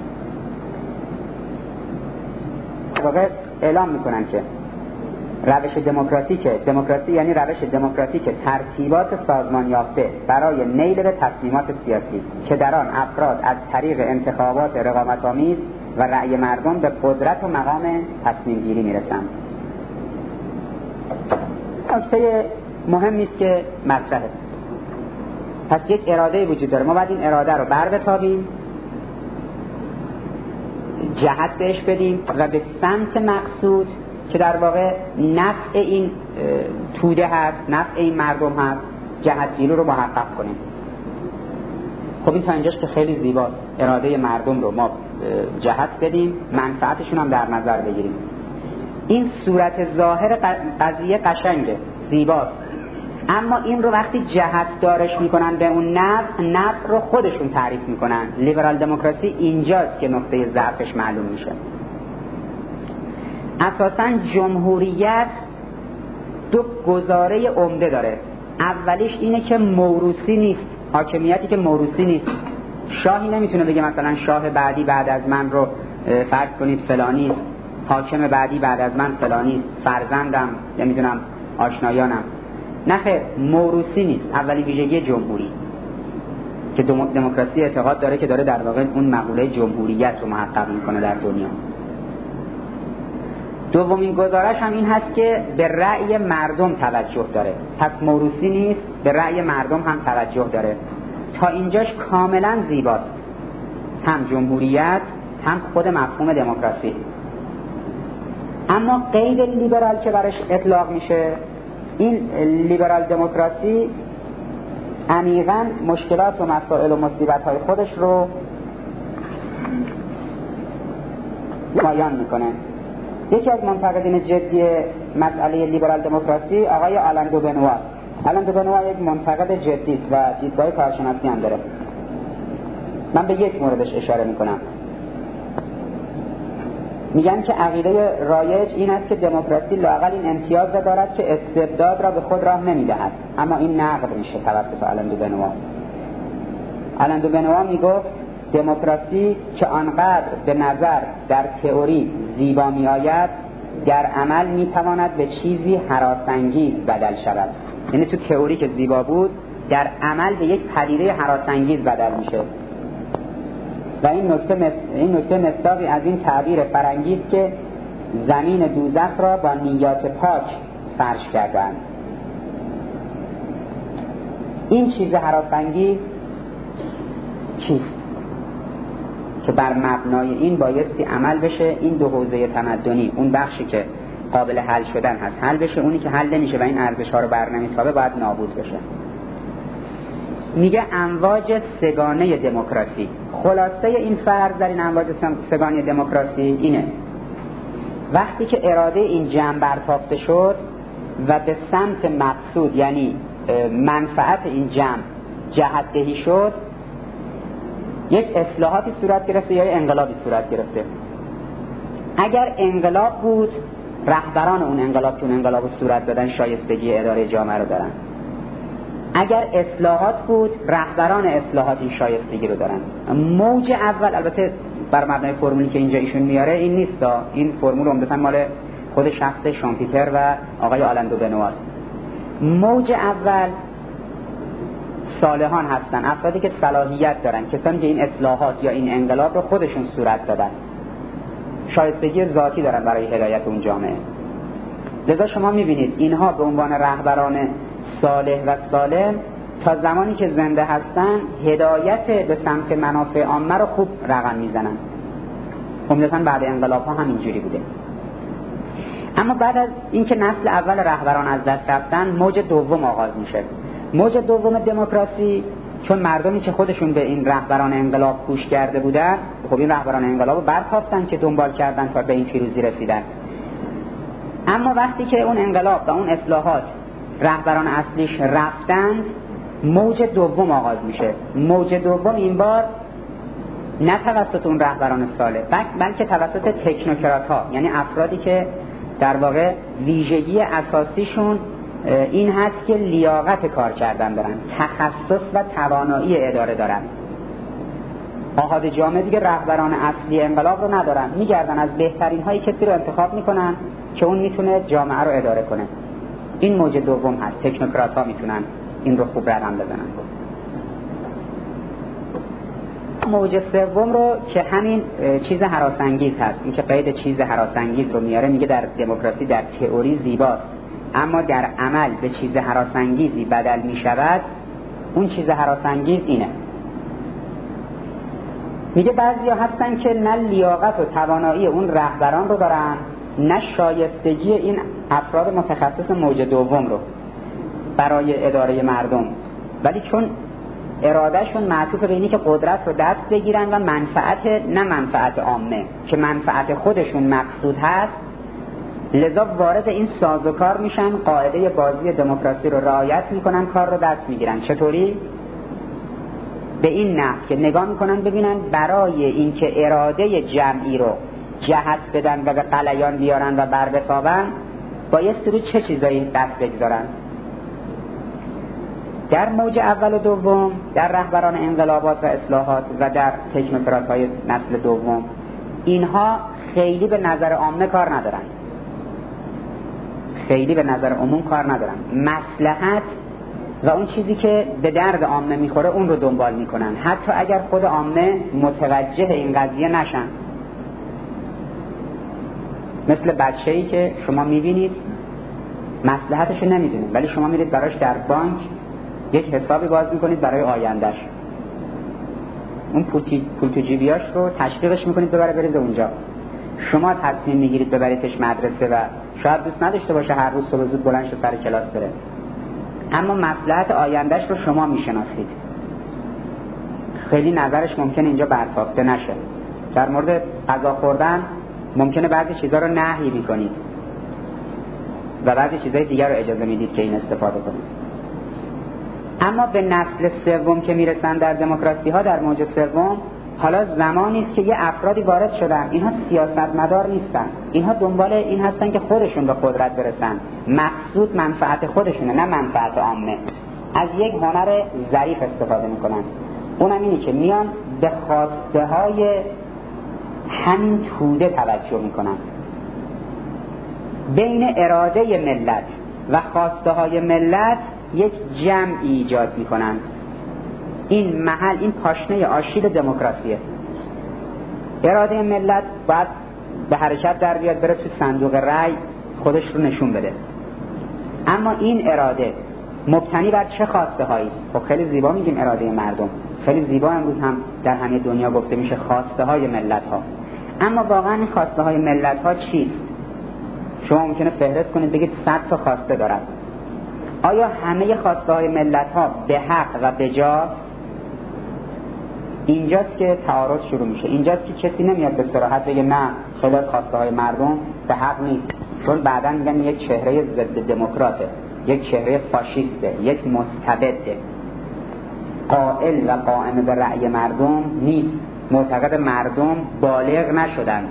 واقعا اعلام میکنن که روش دموکراتیک، دموکراسی یعنی روش دموکراتیک ترتیبات سازمان یافته برای نیل به تصمیمات سیاسی که در آن افراد از طریق انتخابات رقابت‌آمیز و رأی مردم به قدرت و مقام تصمیم گیری میرسند. نکته مهمی است که مطرحه. پس یک اراده وجود داره، ما باید این اراده رو بر بتابیم، جهت بهش بدیم و به سمت مقصود که در واقع نفع این توده هست، نفع این مردم هست، جهتگیری رو محقق کنیم. خب این تا اینجاش که خیلی زیباست، اراده مردم رو ما جهت بدیم، منفعتشون هم در نظر بگیریم. این صورت ظاهر قضیه قشنگه، زیباست، اما این رو وقتی جهت دارش میکنن به اون نفع، نفع رو خودشون تعریف میکنن. لیبرال دموکراسی اینجاست که نقطه ضعفش معلوم میشه. اساساً جمهوریت دو گزاره عمده داره. اولیش اینه که موروثی نیست، حاکمیتی که موروثی نیست. شاهی نمیتونه بگه مثلا شاه بعدی بعد از من رو فرض کنید فلانی، حاکم بعدی بعد از من فلانی، فرزندم، نمیدونم آشنایانم. نه خیر، موروثی نیست. اولی ویژگی جمهوری که دموکراسی اعتقاد داره که داره در واقع اون مقوله جمهوریت رو محقق میکنه در دنیا. دومین گزارش هم این هست که به رأی مردم توجه داره. پس موروثی نیست، به رأی مردم هم توجه داره. تا اینجاش کاملا زیباست، هم جمهوریت هم خود مفهوم دموکراسی. اما قید لیبرال که برش اطلاق میشه، این لیبرال دموکراسی عمیقاً مشکلات و مسائل و مصیبت‌های خودش رو بیان میکنه. یکی از منتقدین جدی مسئله لیبرال دموکراسی آقای آلن دو بنوا. آلن دو بنوا یک منتقد جدی است و دیدگاه کارشناسی هم داره. من به یک موردش اشاره میکنم. میگن که عقیده رایج این است که دموکراسی لااقل این امتیاز را دارد که استبداد را به خود راه نمیدهد، اما این نقد میشه توسط آلن دو بنوا. آلن دو بنوا میگفت دموکراسی که آنقدر به نظر در تئوری زیبا می آید، در عمل می تواند به چیزی هراس‌انگیز بدل شود. یعنی تو تئوری که زیبا بود، در عمل به یک پدیده هراس‌انگیز بدل میشه. و این نکته مس... این نکته مصداقی از این تعبیر فرنگی است که زمین دوزخ را با نیات پاک فرش کردند. این چیز هراس‌انگیز چیست که بر مبنای این بایستی عمل بشه؟ این دو حوزه تمدنی، اون بخشی که قابل حل شدن هست حل بشه، اونی که حل نمیشه و این ارزش ها رو بر نمیتابه باید نابود بشه. میگه امواج سگانه دموکراسی. خلاصه این فرض در این امواج سگانه دموکراسی اینه: وقتی که اراده این جمع برتافته شد و به سمت مقصود یعنی منفعت این جمع جهت دهی شد، یک اصلاحاتی صورت گرفته یا انقلابی صورت گرفته. اگر انقلاب بود، رهبران اون انقلاب که اون انقلاب صورت دادن شایستگی اداره جامعه رو دارن. اگر اصلاحات بود رهبران اصلاحات این شایستگی رو دارن. موج اول، البته بر مبنای فرمولی که اینجا ایشون میاره این نیست، این فرمول عمدتاً مال خود شخص شامپیتر و آقای آلن دو بنوار. موج اول صالحان هستن، افرادی که صلاحیت دارن، کسانی که این اصلاحات یا این انقلاب رو خودشون صورت دادن، شایستگی ذاتی دارن برای هدایت اون جامعه. لذا شما میبینید اینها به عنوان رهبران صالح و سالم تا زمانی که زنده هستن هدایت به سمت منافع عامه رو خوب رقم میزنن. عمدتاً بعد انقلاب ها همینجوری بوده. اما بعد از اینکه نسل اول رهبران از دست رفتن، موج دوم آغاز میشه. موج دوم دموکراسی، چون مردمی که خودشون به این رهبران انقلاب گوش کرده بودن، خب این رهبران انقلاب رو برتافتن که دنبال کردن تا به این پیروزی رسیدن. اما وقتی که اون انقلاب و اون اصلاحات رهبران اصلیش رفتند، موج دوم آغاز میشه. موج دوم این بار نه توسط اون رهبران صالح، بلکه توسط تکنوکرات ها، یعنی افرادی که در واقع ویژگی اساسیشون این هست که لیاقت کار کردن دارن، تخصص و توانایی اداره دارن. آحاد جامعه دیگه رهبران اصلی انقلاب رو ندارن، میگردن از بهترین های کسی رو انتخاب میکنن که اون میتونه جامعه رو اداره کنه. این موج دوم هست، تکنوکرات ها میتونن این رو خوب رقم بزنن. موج سوم رو که همین چیز هراسانگیز هست، این که قید چیز هراسانگیز رو میاره، میگه در دموکراسی در تئوری زیباست اما در عمل به چیز هراسانگیزی بدل میشود. اون چیز هراسانگیز اینه، میگه بعضیا هستن که نه لیاقت و توانایی اون رهبران رو دارن، نه شایستگی این افراد متخصص موج دوم رو برای اداره مردم، ولی چون ارادهشون معطوف به اینی که قدرت رو دست بگیرن و منفعت، نه منفعت عامه که منفعت خودشون مقصود هست، لذا وارد این سازوکار میشن، قاعده بازی دموکراسی رو رعایت میکنن، کار رو دست میگیرن. چطوری؟ به این نحو که نگاه میکنن ببینن برای اینکه اراده جمعی رو جهت بدن و به قلیان بیارن و بر بتابن بایستی رو چه چیزایی دست بگذارن. در موج اول و دوم، در رهبران انقلابات و اصلاحات و در تکنوکرات های نسل دوم، اینها خیلی به نظر عامه کار ندارن، خیلی به نظر عموم کار ندارن. مصلحت و اون چیزی که به درد عامه میخوره اون رو دنبال میکنن، حتی اگر خود عامه متوجه این قضیه نشن. مثل بچه‌ای که شما میبینید مصلحتشو نمیدونه، ولی شما میرید براش در بانک یک حسابی باز میکنید برای آیندهش، اون پول تو جیبیاش رو تشویقش میکنید ببره بریزه اونجا. شما تصمیم میگیرید ببریدش مدرسه و شاید دوست نداشته باشه هر روز صبح زود بلند شه سر کلاس بره، اما مصلحت آیندهش رو شما میشناسید. خیلی نظرش ممکنه اینجا برتافته نشه. در مورد غذا خوردن ممکنه بعضی چیزا رو نهی میکنید و بعضی چیزای دیگر رو اجازه میدید که این استفاده کنید. اما به نسل سوم که میرسن در دموکراسی ها، در موج سوم، حالا زمانی است که یه افرادی وارد شدن، اینها سیاستمدار نیستن، اینها دنبال این هستن که خودشون به قدرت برسن، مقصود منفعت خودشونه نه منفعت عامه. از یک هنر ظریف استفاده میکنن، اونم اینه که میان به خواسته های همین توده توجه میکنن. بین اراده ملت و خواسته های ملت یک جمع ایجاد میکنن. این محل، این پاشنه آشیل دموکراسیه. اراده ملت باید به حرکت در بیاد، بره تو صندوق رأی خودش رو نشون بده. اما این اراده مبتنی بر چه خواسته هایی؟ خب خیلی زیبا میگیم اراده مردم، خیلی زیبا امروز هم در همه دنیا گفته میشه خواسته های ملت ها. اما واقعا این خواسته های ملت ها چیست؟ شما ممکنه فهرست کنید بگید صد تا خواسته دارن. آیا همه خواسته های ملت ها به حق و به جا؟ اینجاست که تعارض شروع میشه. اینجاست که کسی نمیاد به صراحت بگه نه خیلی از خواسته های مردم به حق نیست، چون بعداً میگن یک چهره ضد دموکراته، یک چهره فاشیسته، یک مستبده، قائل و قائم به رأی مردم نیست، معتقد مردم بالغ نشدند.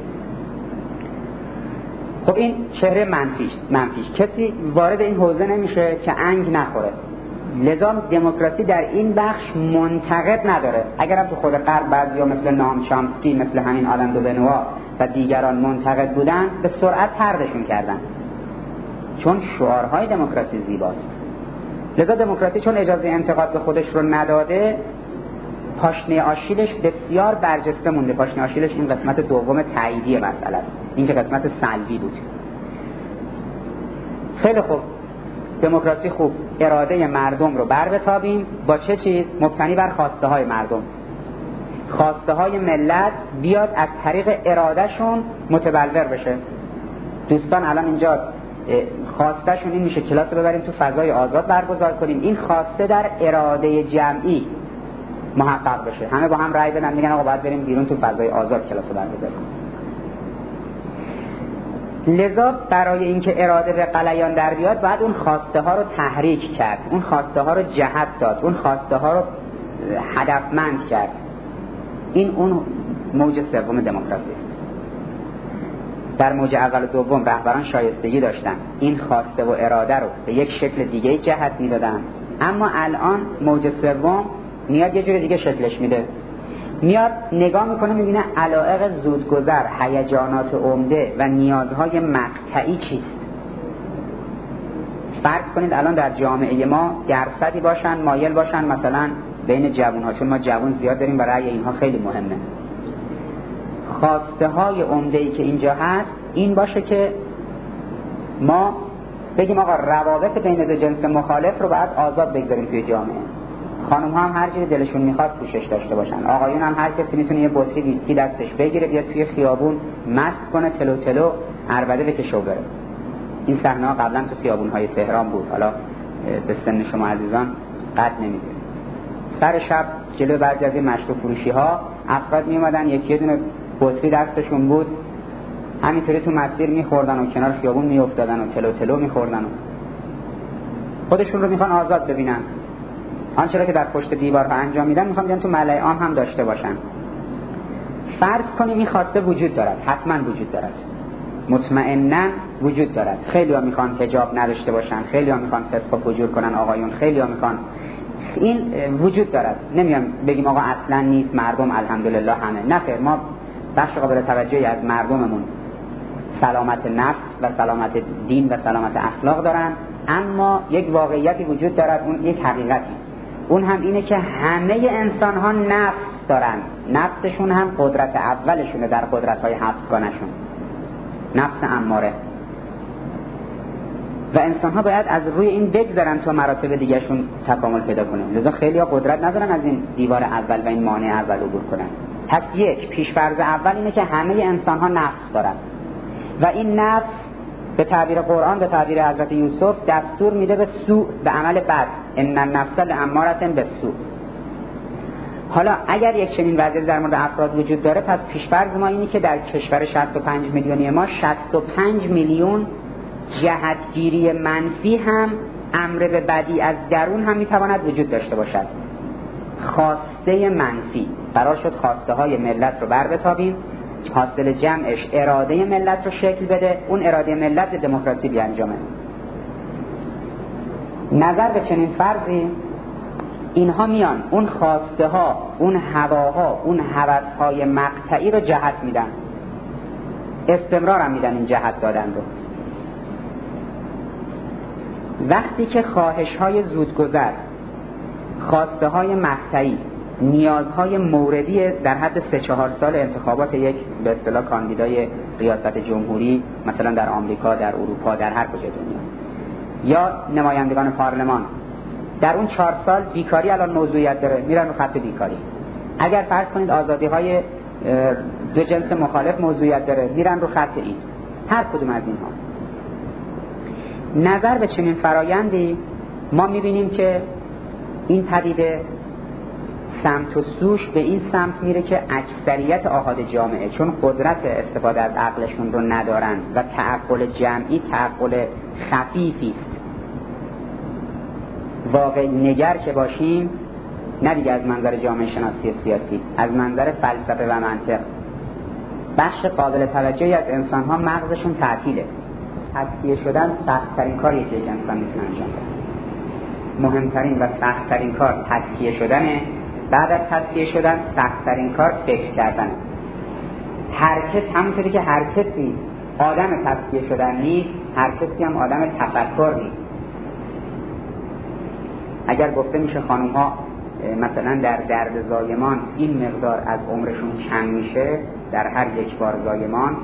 خب این چهره منفیش منفیش کسی وارد این حوزه نمیشه که انگ نخوره. لذا دموکراسی در این بخش منتقد نداره. اگرم تو خود غرب بعضیا مثل نام چامسکی، مثل همین آلن دو بنوا و دیگران منتقد بودن، به سرعت طردشون کردن، چون شعارهای دموکراسی زیباست. لذا دموکراسی چون اجازه انتقاد به خودش رو نداده، پاشنه آشیلش بسیار برجسته مونده. پاشنه آشیلش این قسمت دوم تاییدی مسئله است، این که قسمت سلبی بود. خیلی خوب، دموکراسی خوب، اراده مردم رو بر بتابیم. با چه چیز؟ مبتنی بر خواسته های مردم. خواسته های ملت بیاد از طریق ارادهشون متبلور بشه. دوستان الان اینجا خواستهشون این میشه کلاس رو ببریم تو فضای آزاد برگزار کنیم. این خواسته در اراده جمعی محقق بشه، همه با هم رأی بدن میگن آقا باید بریم بیرون تو فضای آزاد کلاس رو برگزار کنیم. لذا برای اینکه اراده به غلیان در بیاد باید اون خواسته ها رو تحریک کرد، اون خواسته ها رو جهت داد، اون خواسته ها رو هدفمند کرد. این اون موج سوم دموکراسی است. در موج اول و دوم رهبران شایستگی داشتن، این خواسته و اراده رو به یک شکل دیگه جهت میدادن، اما الان موج سوم میاد یه جور دیگه شکلش میده. میاد نگاه میکنه میبینه علایق زودگذر، هیجانات عمده و نیازهای مقطعی چیست. فرض کنید الان در جامعه ما درصدی باشن مایل باشن مثلا بین جوانها، چون ما جوان زیاد داریم و رأی اینها خیلی مهمه، خواسته های عمده‌ای که اینجا هست این باشه که ما بگیم آقا روابط بین دو جنس مخالف رو باید آزاد بگذاریم توی جامعه. خانم ها هم هر جوری دلشون میخواد پوشش داشته باشن، آقایون هم هر کسی میتونه یه بطری ویسکی دستش بگیره بیاد توی خیابون مست کنه، تلو تلو عربده بکشه و بره. این صحنه ها قبلا تو خیابون های تهران بود، حالا به سن شما عزیزان قد نمیگیره. سر شب جلو بعضی از این مشروب فروشی ها افراد میومدن، یکی یه دونه بطری دستشون بود، همینطوری تو مسیر میخوردن و کنار خیابون میافتادن و تلو تلو میخوردن و خودشون رو میخوان آزاد ببینن. آنچه را که در پشت دیوار انجام میدن میخوام بیان تو ملأ عام هم داشته باشن. فرض کنیم این خواسته وجود دارد، حتما وجود دارد، مطمئنا وجود دارد. خیلی ها میخوان حجاب نداشته باشن، خیلی ها میخوان فسق و فجور کنن آقایون، خیلی ها میخوان، این وجود دارد. نمیام بگیم آقا اصلا نیست، مردم الحمدلله همه، نه خیر، ما بخش قابل توجهی از مردممون سلامت نفس و سلامت دین و سلامت اخلاق دارن، اما یک واقعیتی وجود دارد، اون یک حقیقتی، اون هم اینه که همه انسان ها نفس دارن، نفسشون هم قدرت اولشونه در قدرت های حفظ کنشون، نفس اماره، و انسان ها باید از روی این بگذرن تا مراتب دیگه شون تکامل پیدا کنه. لذا خیلی ها قدرت ندارن از این دیوار اول و این مانع اول عبور کنن. پس یک پیش‌فرض اول اینه که همه انسان ها نفس دارن و این نفس به تعبیر قرآن، به تعبیر حضرت یوسف، دستور میده به سوء، به عمل بد. ان النفس لاماره بالسوء. حالا اگر یک چنین وضعیتی در مورد افراد وجود داره، پس پیش‌فرض ما اینه که در کشور شصت و پنج میلیونی ما شصت و پنج میلیون جهتگیری منفی هم، امر به بدی از درون هم میتواند وجود داشته باشد. خواسته منفی قرار شد خواسته های ملت رو بر بتابیم، حاصل جمعش اراده ملت رو شکل بده، اون اراده ملت دموکراسی بیانجامه. نظر به چنین فرضی اینها میان اون خواسته ها، اون هواها، اون هوس های مقطعی رو جهت میدن، استمرار هم میدن این جهت دادن رو. وقتی که خواهش های زودگذر، خواسته های مقطعی، نیازهای موردی در حد سه چهار سال انتخابات یک به اصطلاح کاندیدای ریاست جمهوری مثلا در آمریکا، در اروپا، در هر کجای دنیا، یا نمایندگان پارلمان، در اون چهار سال بیکاری الان موضوعیت داره، میرن رو خط بیکاری. اگر فرض کنید آزادی های دو جنس مخالف موضوعیت داره، میرن رو خط این. هر کدوم از اینها. نظر به چنین فرایندی ما میبینیم که این پدیده سمت و سوش به این سمت میره که اکثریت آحاد جامعه، چون قدرت استفاده از عقلشون رو ندارن و تعقل جمعی تعقل خفیفی است، واقع نگر که باشیم، نه دیگه از منظر جامعه شناسی سیاسی، از منظر فلسفه و منطق، بخش قابل توجهی از انسان ها مغزشون تعطیله. تسکیه شدن سخت ترین کاریه که انسان میتونه انجام بده. مهمترین و سخت‌ترین کار تزکیه شدنه. بعد از تزکیه شدن سخت‌ترین کار فکر کردنه. هر کس همونطوری که هر کسی آدم تزکیه شدن نیست، هر کسی هم آدم تفکر نیست. اگر گفته میشه خانم ها مثلا در درد زایمان این مقدار از عمرشون کم میشه در هر یک بار زایمان،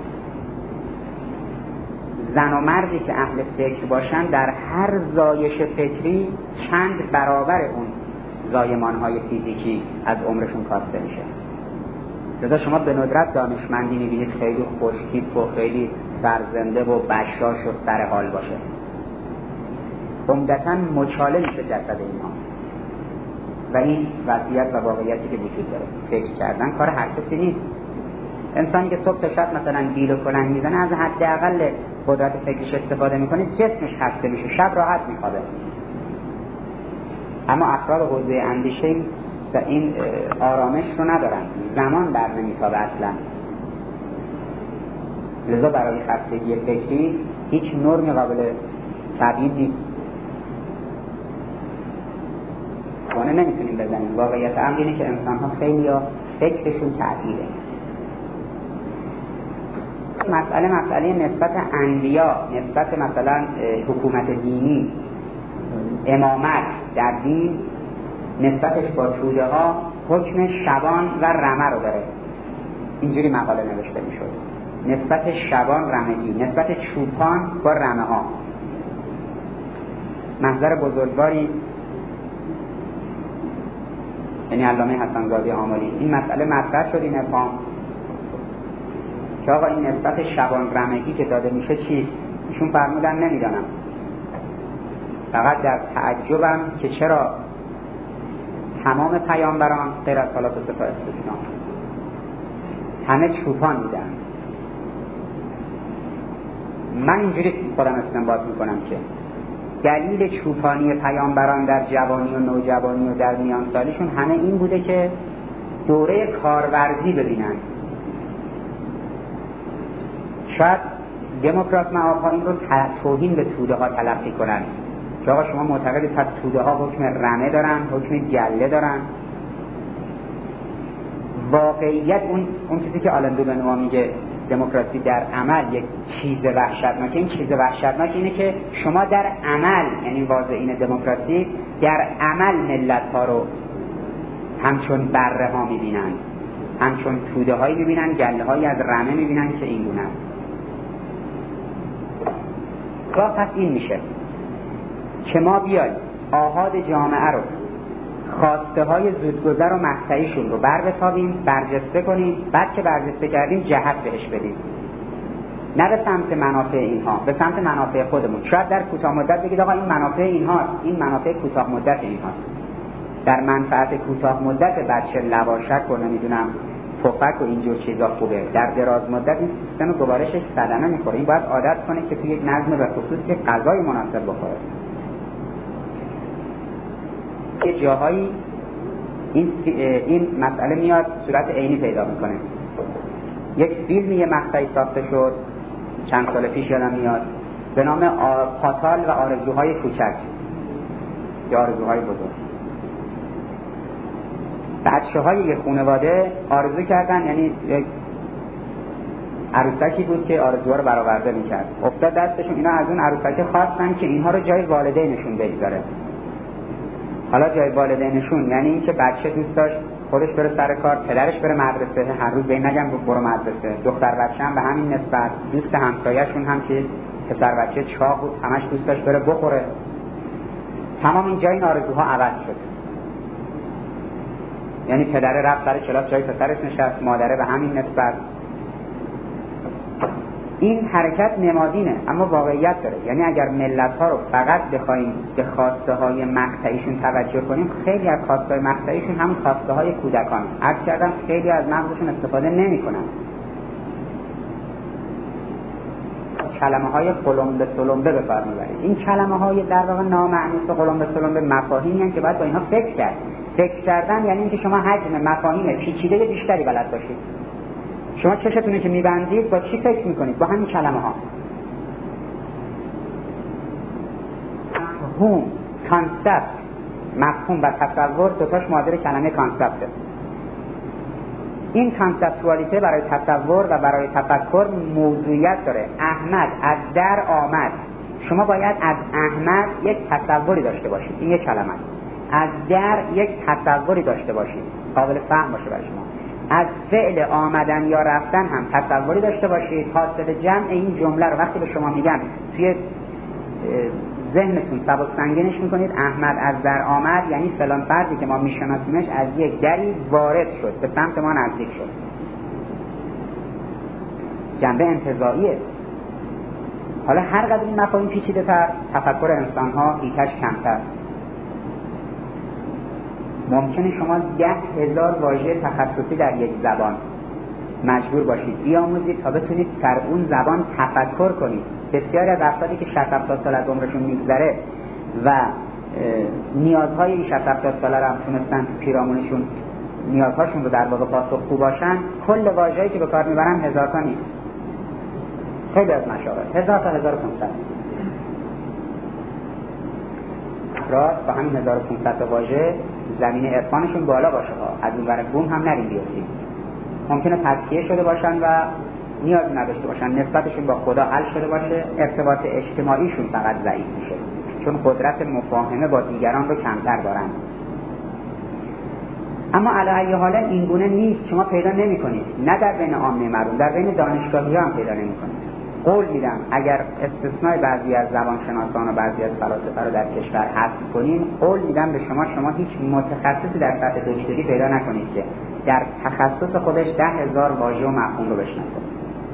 زن و مردی که اهل فکر باشن در هر زایش فکری چند برابر اون زایمان‌های فیزیکی از عمرشون کاسته میشه. لذا شما به ندرت دانشمندی میبینید خیلی خوشتیپ و خیلی سرزنده و بشاش و سر حال باشه. عمدتاً مچاله میشه جسد اینها و این وضعیت و واقعیتی که وجود داره. فکر کردن کار هر کسی نیست. انسانی که صبح تا شب مثلا بیل و کلنگ میزنه از حداقل قدرت فکرش استفاده میکنه، جسمش خسته میشه، شب راحت میخوابه. اما افراد حوزه اندیشه این آرامش رو ندارن، زمان در نمیتابه اصلا. لذا برای خستگی فکری هیچ نرمی قابل تبیین نیست. خانه نمیتونیم بزنیم. واقعیت امر اینه که انسان ها خیلی ها فکرشون تعطیله. مسئله مسئله نسبت انبیا، نسبت مثلا حکومت دینی، امامت در دین، نسبتش با توده ها حکم شبان و رمه رو داره. اینجوری مقاله نوشته می شد. نسبت شبان رمگی، نسبت چوپان با رمه ها. محضر بزرگواری یعنی علامه حسن‌زاده آملی این مسئله مطرح شد این افهام که آقا این نسبت شبان رمگی که داده میشه چی؟ ایشون فرمودن نمیدانم، فقط در تعجبم که چرا تمام پیامبران غیر از حالات و صفات استثنا همه چوپان بودن. من اینجوری خودم استنباط میکنم که دلیل چوپانی پیامبران در جوانی و نوجوانی و در میان سالیشون همه این بوده که دوره کارورزی ببینن. شاید دموکراس معاق‌ها این رو توهین به توده ها تلقی کنن که آقا شما معتقدید پس توده ها حکم رمه دارن، حکم گله دارن. واقعیت اون اون چیزی که آلن دوبنوا میگه دموکراسی در عمل یک چیز وحشتناک. این چیز وحشتناک اینه که شما در عمل، یعنی واضعین دموکراسی در عمل ملت ها رو همچون بره ها میبینن، همچون توده هایی میبینن، گله هایی از رمه میبینن که این گونه است. راه پس این میشه که ما بیایم آحاد جامعه رو، خواسته های زودگذر و مقطعیشون رو بر بتابیم، برجسته کنیم، بعد که برجسته کردیم جهت بهش بدیم، نه به سمت منافع اینها، به سمت منافع خودمون. شاید در کوتاه مدت بگید آقا این منافع اینهاست، این منافع کوتاه مدت اینهاست. در منفعت کوتاه مدت بچه لواشک و نمیدونم پفک و اینجور چیزا خوبه، در دراز مدت این سیستم گوارشش صدمه میخوره. این باید عادت کنه که توی یک نظم به خصوص که غذای مناسب بخوره. یه جاهایی این این مسئله میاد صورت عینی پیدا میکنه. یک فیلمی یه مقطعی ساخته شد چند سال پیش یادم میاد به نام پاتال و آرزوهای کوچک یا آرزوهای بزرگ. بچه های یه خانواده آرزو کردن، یعنی یک عروسکی بود که آرزوها رو برآورده میکرد، افتاد دستشون، اینا از اون عروسک خواستن که اینها رو جای والدینشون بگذاره. حالا جای والدینشون یعنی این که بچه دوست داشت خودش بره سر کار، پدرش بره مدرسه، هر روز به این نگم برو مدرسه. دختر بچه هم به همین نسبت، دوست همسایه‌شون هم که پسر بچه چاق بود همش دوست داشت بره بخوره. تمام این جای این آرزوها عوض شد. یعنی پدر رفت سر کلاس جای پسرش نشست، مادره به همین نسبت. این حرکت نمادینه اما واقعیت داره. یعنی اگر ملت ها رو فقط بخوایم به خواسته های مقطعیشون توجه کنیم، خیلی از خواسته های مقطعیشون همون خواسته های کودکان. عرض کردم خیلی از مغزشون استفاده نمی کنن. کلمه های قلمبه سلمبه به کار میبرید. این کلمه های در واقع نامعنوس و قلمبه سلمبه مفاهیمی هستند که باید با اینها فکر کرد. فکر کردن یعنی اینکه شما حجم مفاهیم پیچیده بیشتری بلد باشید. شما چشتونه که میبندید با چی فکر میکنید؟ با همین کلمه ها. مفهوم کانسپت، مفهوم و تصور دوتاش معادل کلمه کانسپته. این کانسپچوالیته برای تصور و برای تفکر موضوعیت داره. احمد از در آمد، شما باید از احمد یک تصوری داشته باشید، این یک کلمه است. از در یک تصوری داشته باشید قابل فهم باشه برای شما. از فعل آمدن یا رفتن هم تصوری داشته باشید. حاصل جمع این جمله رو وقتی به شما میگن توی ذهنتون سبک سنگینش میکنید. احمد از در آمد یعنی فلان فردی که ما میشناسیمش از یک دری وارد شد، به سمت ما نزدیک شد. جنبه انتزاعیه. حالا هر قدر این مفاهیم پیچیده تر، تفکر انسان ها هیچش کمتر. ممکنه شما ده هزار واژه تخصصی در یک زبان مجبور باشید بیاموزید تا بتونید در اون زبان تفکر کنید. بسیاری از افرادی که شصت هفتاد سال از عمرشون میگذره و نیازهای این شصت هفتاد ساله رو هم تونستن پیرامونشون نیازهاشون رو در واقع پاسخگو باشن، کل واژه‌ای که به کار میبرن هزار تا نیست. خیلی از مشاغل هزار تا هزار و پانصد افراد با همین هزار و پانصد تا واژه زمینه عرفانشون بالا باشه ها، از اون ور بوم هم نریم بیافتیم. ممکنه تزکیه شده باشن و نیازی نداشته باشن، نسبتشون با خدا حل شده باشه، ارتباط اجتماعیشون فقط ضعیف میشه چون قدرت مفاهمه با دیگران رو کمتر دارن. اما علی ای حال این گونه نیست، شما پیدا نمی‌کنید، نه در بین عامه مردم، در بین دانشگاهی‌ها هم پیدا نمی‌کنید. قول میدم اگر استثنای بعضی از زبانشناسان و بعضی از فلاسفه رو در کشور حذف کنیم، قول میدم به شما شما هیچ متخصصی در سطح دکتری پیدا نکنید که در تخصص خودش ده هزار واژه و مفهوم رو بشناسه.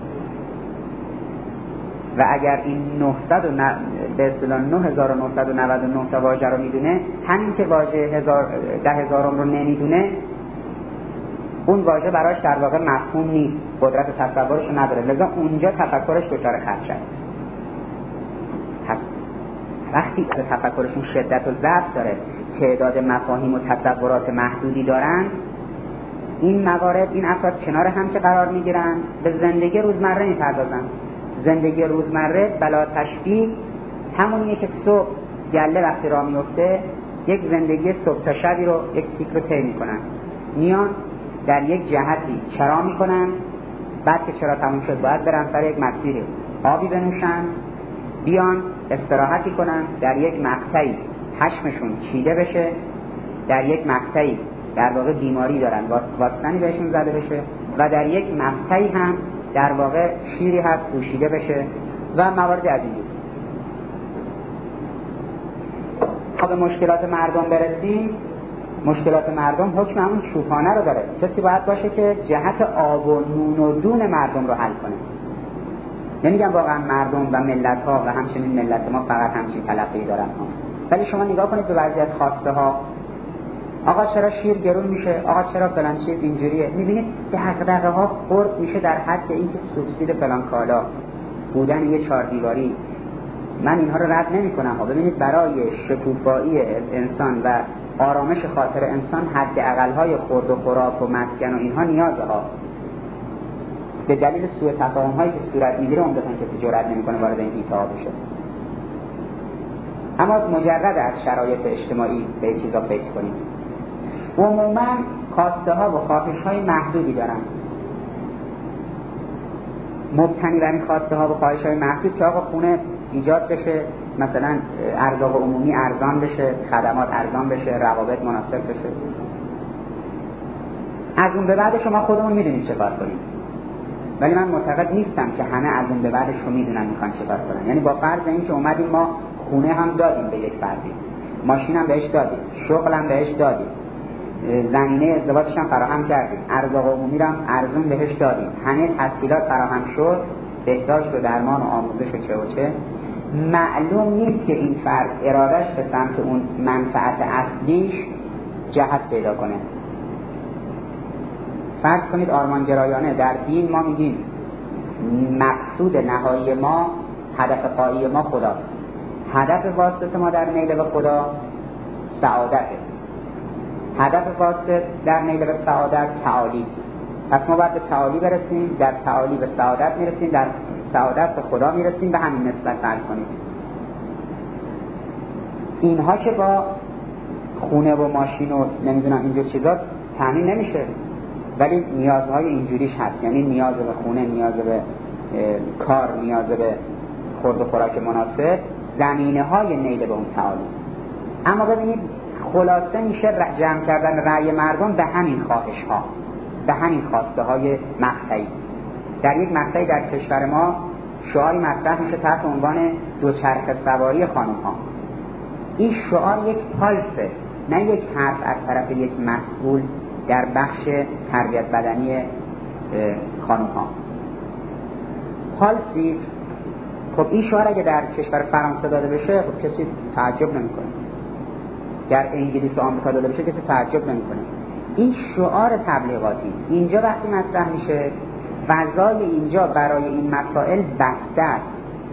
و اگر این نهصد و نه به اصطلاح نه هزار و نهصد و نود و نه تا واژه رو میدونه، همین که واژه هزار ده هزارم رو نمیدونه، اون واژه براش در واقع مفهوم نیست، قدرت تصورش رو نداره، لذا اونجا تفکرش دچار خدشه است. پس وقتی تفکرشون شدت و ضعف داره، تعداد مفاهیم و تصورات محدودی دارن، این موارد این افراد کنار هم که قرار میگیرن به زندگی روزمره میپردازن. زندگی روزمره بلا تشبیه همونیه که صبح گله وقتی راه میفته یک زندگی صبح تا شبی رو یک سیکل رو طی میکنن. میان در یک جهتی چرا میکنن، بعد که چرا تموم شد باید برن سر یک مسیری آبی بنوشن، بیان استراحتی کنن، در یک مقطعی پشمشون چیده بشه، در یک مقطعی در واقع بیماری دارن واکسنی بهشون زده بشه و در یک مقطعی هم در واقع شیری هست پوشیده بشه و موارد از این بود. تا به مشکلات مردم برسیم، مشکلات مردم حکم همون چوپانه رو داره. کسی باید باشه که جهت آب و نون و دون مردم رو حل کنه. نمیگم واقعا مردم و ملت ها و همچنین ملت ما فقط همچین تلقی دارن ها. ولی شما نگاه کنید به بعضی از خواسته ها، آقا چرا شیر گرون میشه، آقا چرا فلان چیز اینجوریه، میبینید دغدغه ها خرد میشه در حد اینکه سوبسید فلان کالا بودن یه چهار دیواری. من اینها رو رد نمی کنم ها. ببینید برای شکوفایی انسان و آرامش خاطر انسان حد اقل‌های خورد و خوراک و مسکن و اینها نیازه ها. به دلیل سوء تفاهم هایی که صورت میگیره عمدتاً کسی جرئت نمیکنه وارد این ایتها بشه. اما مجرد از شرایط اجتماعی به این چیزا فکر کنیم. عموما خواسته ها و خواهش های محدودی دارن. مبتنی بر این خواسته ها و خواهش های محدود که آقا خونه ایجاد بشه، مثلا ارزاق عمومی ارزان بشه، خدمات ارزان بشه، روابط مناسب بشه. از اون به بعد شما خودمون میدونید چه کار کنید. ولی من معتقد نیستم که همه از اون به بعدش رو میدونن میخوان چه کار کنن. یعنی با فرض اینکه اومدیم ما خونه هم دادیم به یک فردی، ماشین هم بهش دادیم، شغل هم بهش دادیم، زمینه ازدواجش هم فراهم کردیم، ارزاق عمومی هم ارزون بهش دادیم، همه تسهیلات فراهم شد، بهداشت و درمان و آموزش و چه و چه، معلوم نیست که این فرد ارادش به سمت اون منفعت اصلیش جهت پیدا کنه. فرض کنید آرمانگرایانه در دین ما میگیم مقصود نهایی ما، هدف قایی ما خداست. هدف واسطه ما در میل به خدا سعادته. هدف واسطه در میل به سعادت تعالی. پس ما باید به تعالی برسیم، در تعالی به سعادت میرسیم، در سعادت به خدا میرسیم، به همین نسبت فرض کنید. اینها که با خونه و ماشین و نمیدونم اینجور چیزا تامین نمیشه، ولی نیازهای اینجوریش هست، یعنی نیاز به خونه، نیاز به کار، نیاز به خورد و خوراک مناسب، زمینه های نیل به اون تعالی. اما ببینید خلاصه میشه جمع کردن رأی مردم به همین خواهش ها، به همین خواسته های مقطعی. در یک مقطعی در کشور ما شعاری مطرح میشه تحت عنوان دوچرخه سواری خانم ها. این شعار یک پالسه، نه یک حرف از طرف یک مسئول در بخش تربیت بدنی خانم ها. پالسی، خب این شعار اگه در کشور فرانسه داده بشه خب کسی تعجب نمیکنه، در انگلیس و آمریکا داده بشه کسی تعجب نمیکنه. این شعار تبلیغاتی اینجا وقتی مطرح میشه، فضای اینجا برای این مسائل بسته است،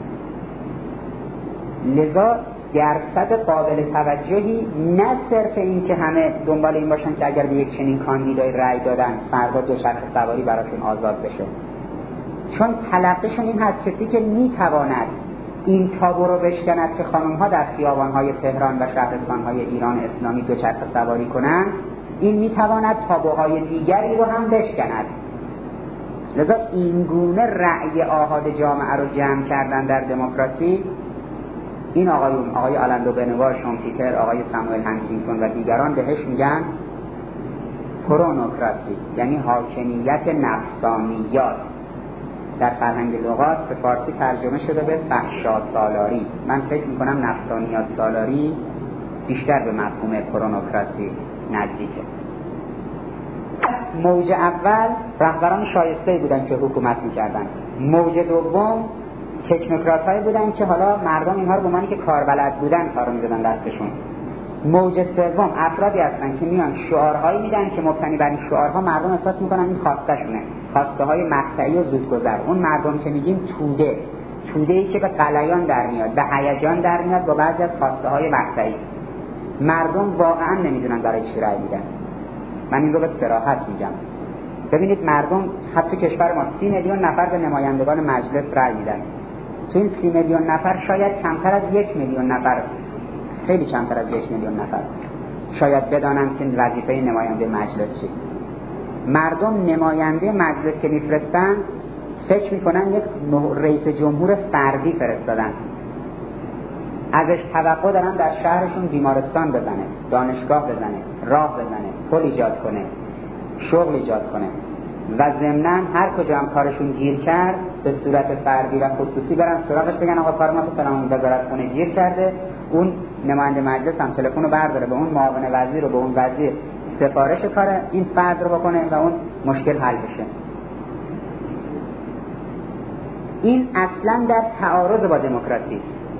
لذا درصد قابل توجهی نه صرف این که همه دنبال این باشن که اگر به یک چنین کاندیدای رأی دادن فردا دوچرخه سواری براشون آزاد بشه، چون تلقیشون این هست کسی که میتواند این تابو رو بشکند که خانم‌ها در خیابان‌های تهران و شهرستان‌های ایران اسلامی دوچرخه سواری کنند، این میتواند تابوهای دیگری رو هم بشکند. لذا این گونه رأی آحاد جامعه رو جمع کردن در دموکراسی، این آقایون، آقای آلندو بنوار، شومپیتر، آقای ساموئل هانتینگتون و دیگران بهش میگن کرونوکراسی، یعنی حاکمیت نفسانیات. در فرهنگ لغات به فارسی ترجمه شده به فحشا سالاری. من فکر میکنم نفسانیات سالاری بیشتر به مفهوم کرونوکراسی نزدیکه. موج اول رهبران شایسته‌ای بودن که حکومت میکردن. موج دوم تکنوکرات هایی بودن که حالا مردم اینها رو به معنی که کاربلد بودن کارو میدادن دستشون. موج سوم افرادی هستن که میان شعارهایی میدن که مبتنی بر این شعارها مردم احساس میکنن این خواسته شونه، خواسته های مقطعی و زودگذر. اون مردم که میگیم توده، توده ای که به غلیان در میاد، به هیجان در میاد با بعضی از خواسته های مقطعی. مردم واقعا نمیدونن برای چی رأی میدن. من این رو به صراحت میگم. ببینید مردم حتی کشور ما سی میلیون نفر به نمایندگان مجلس رأی میدن. تو این سی میلیون نفر شاید کمتر از یک میلیون نفر، خیلی کمتر از یک میلیون نفر شاید بدانن که وظیفه نماینده مجلس چیست. مردم نماینده مجلس که میفرستن فکر میکنن یک رئیس جمهور فردی فرستادن، ازش توقع دارن در شهرشون بیمارستان بزنه، دانشگاه بزنه، راه بزنه، پل ایجاد کنه، شغل ایجاد کنه و ضمناً هر کجا هم کارشون گیر کرد به صورت فردی و خصوصی برن سراغش بگن آقا کار ما تو فلان وزارتخونه گیر کرده، اون نماینده مجلس هم تلفن رو برداره به اون معاون وزیر و به اون وزیر سفارش کار این فرد رو بکنه و اون مشکل حل بشه. این اصلاً در تعارض با دموکراسی.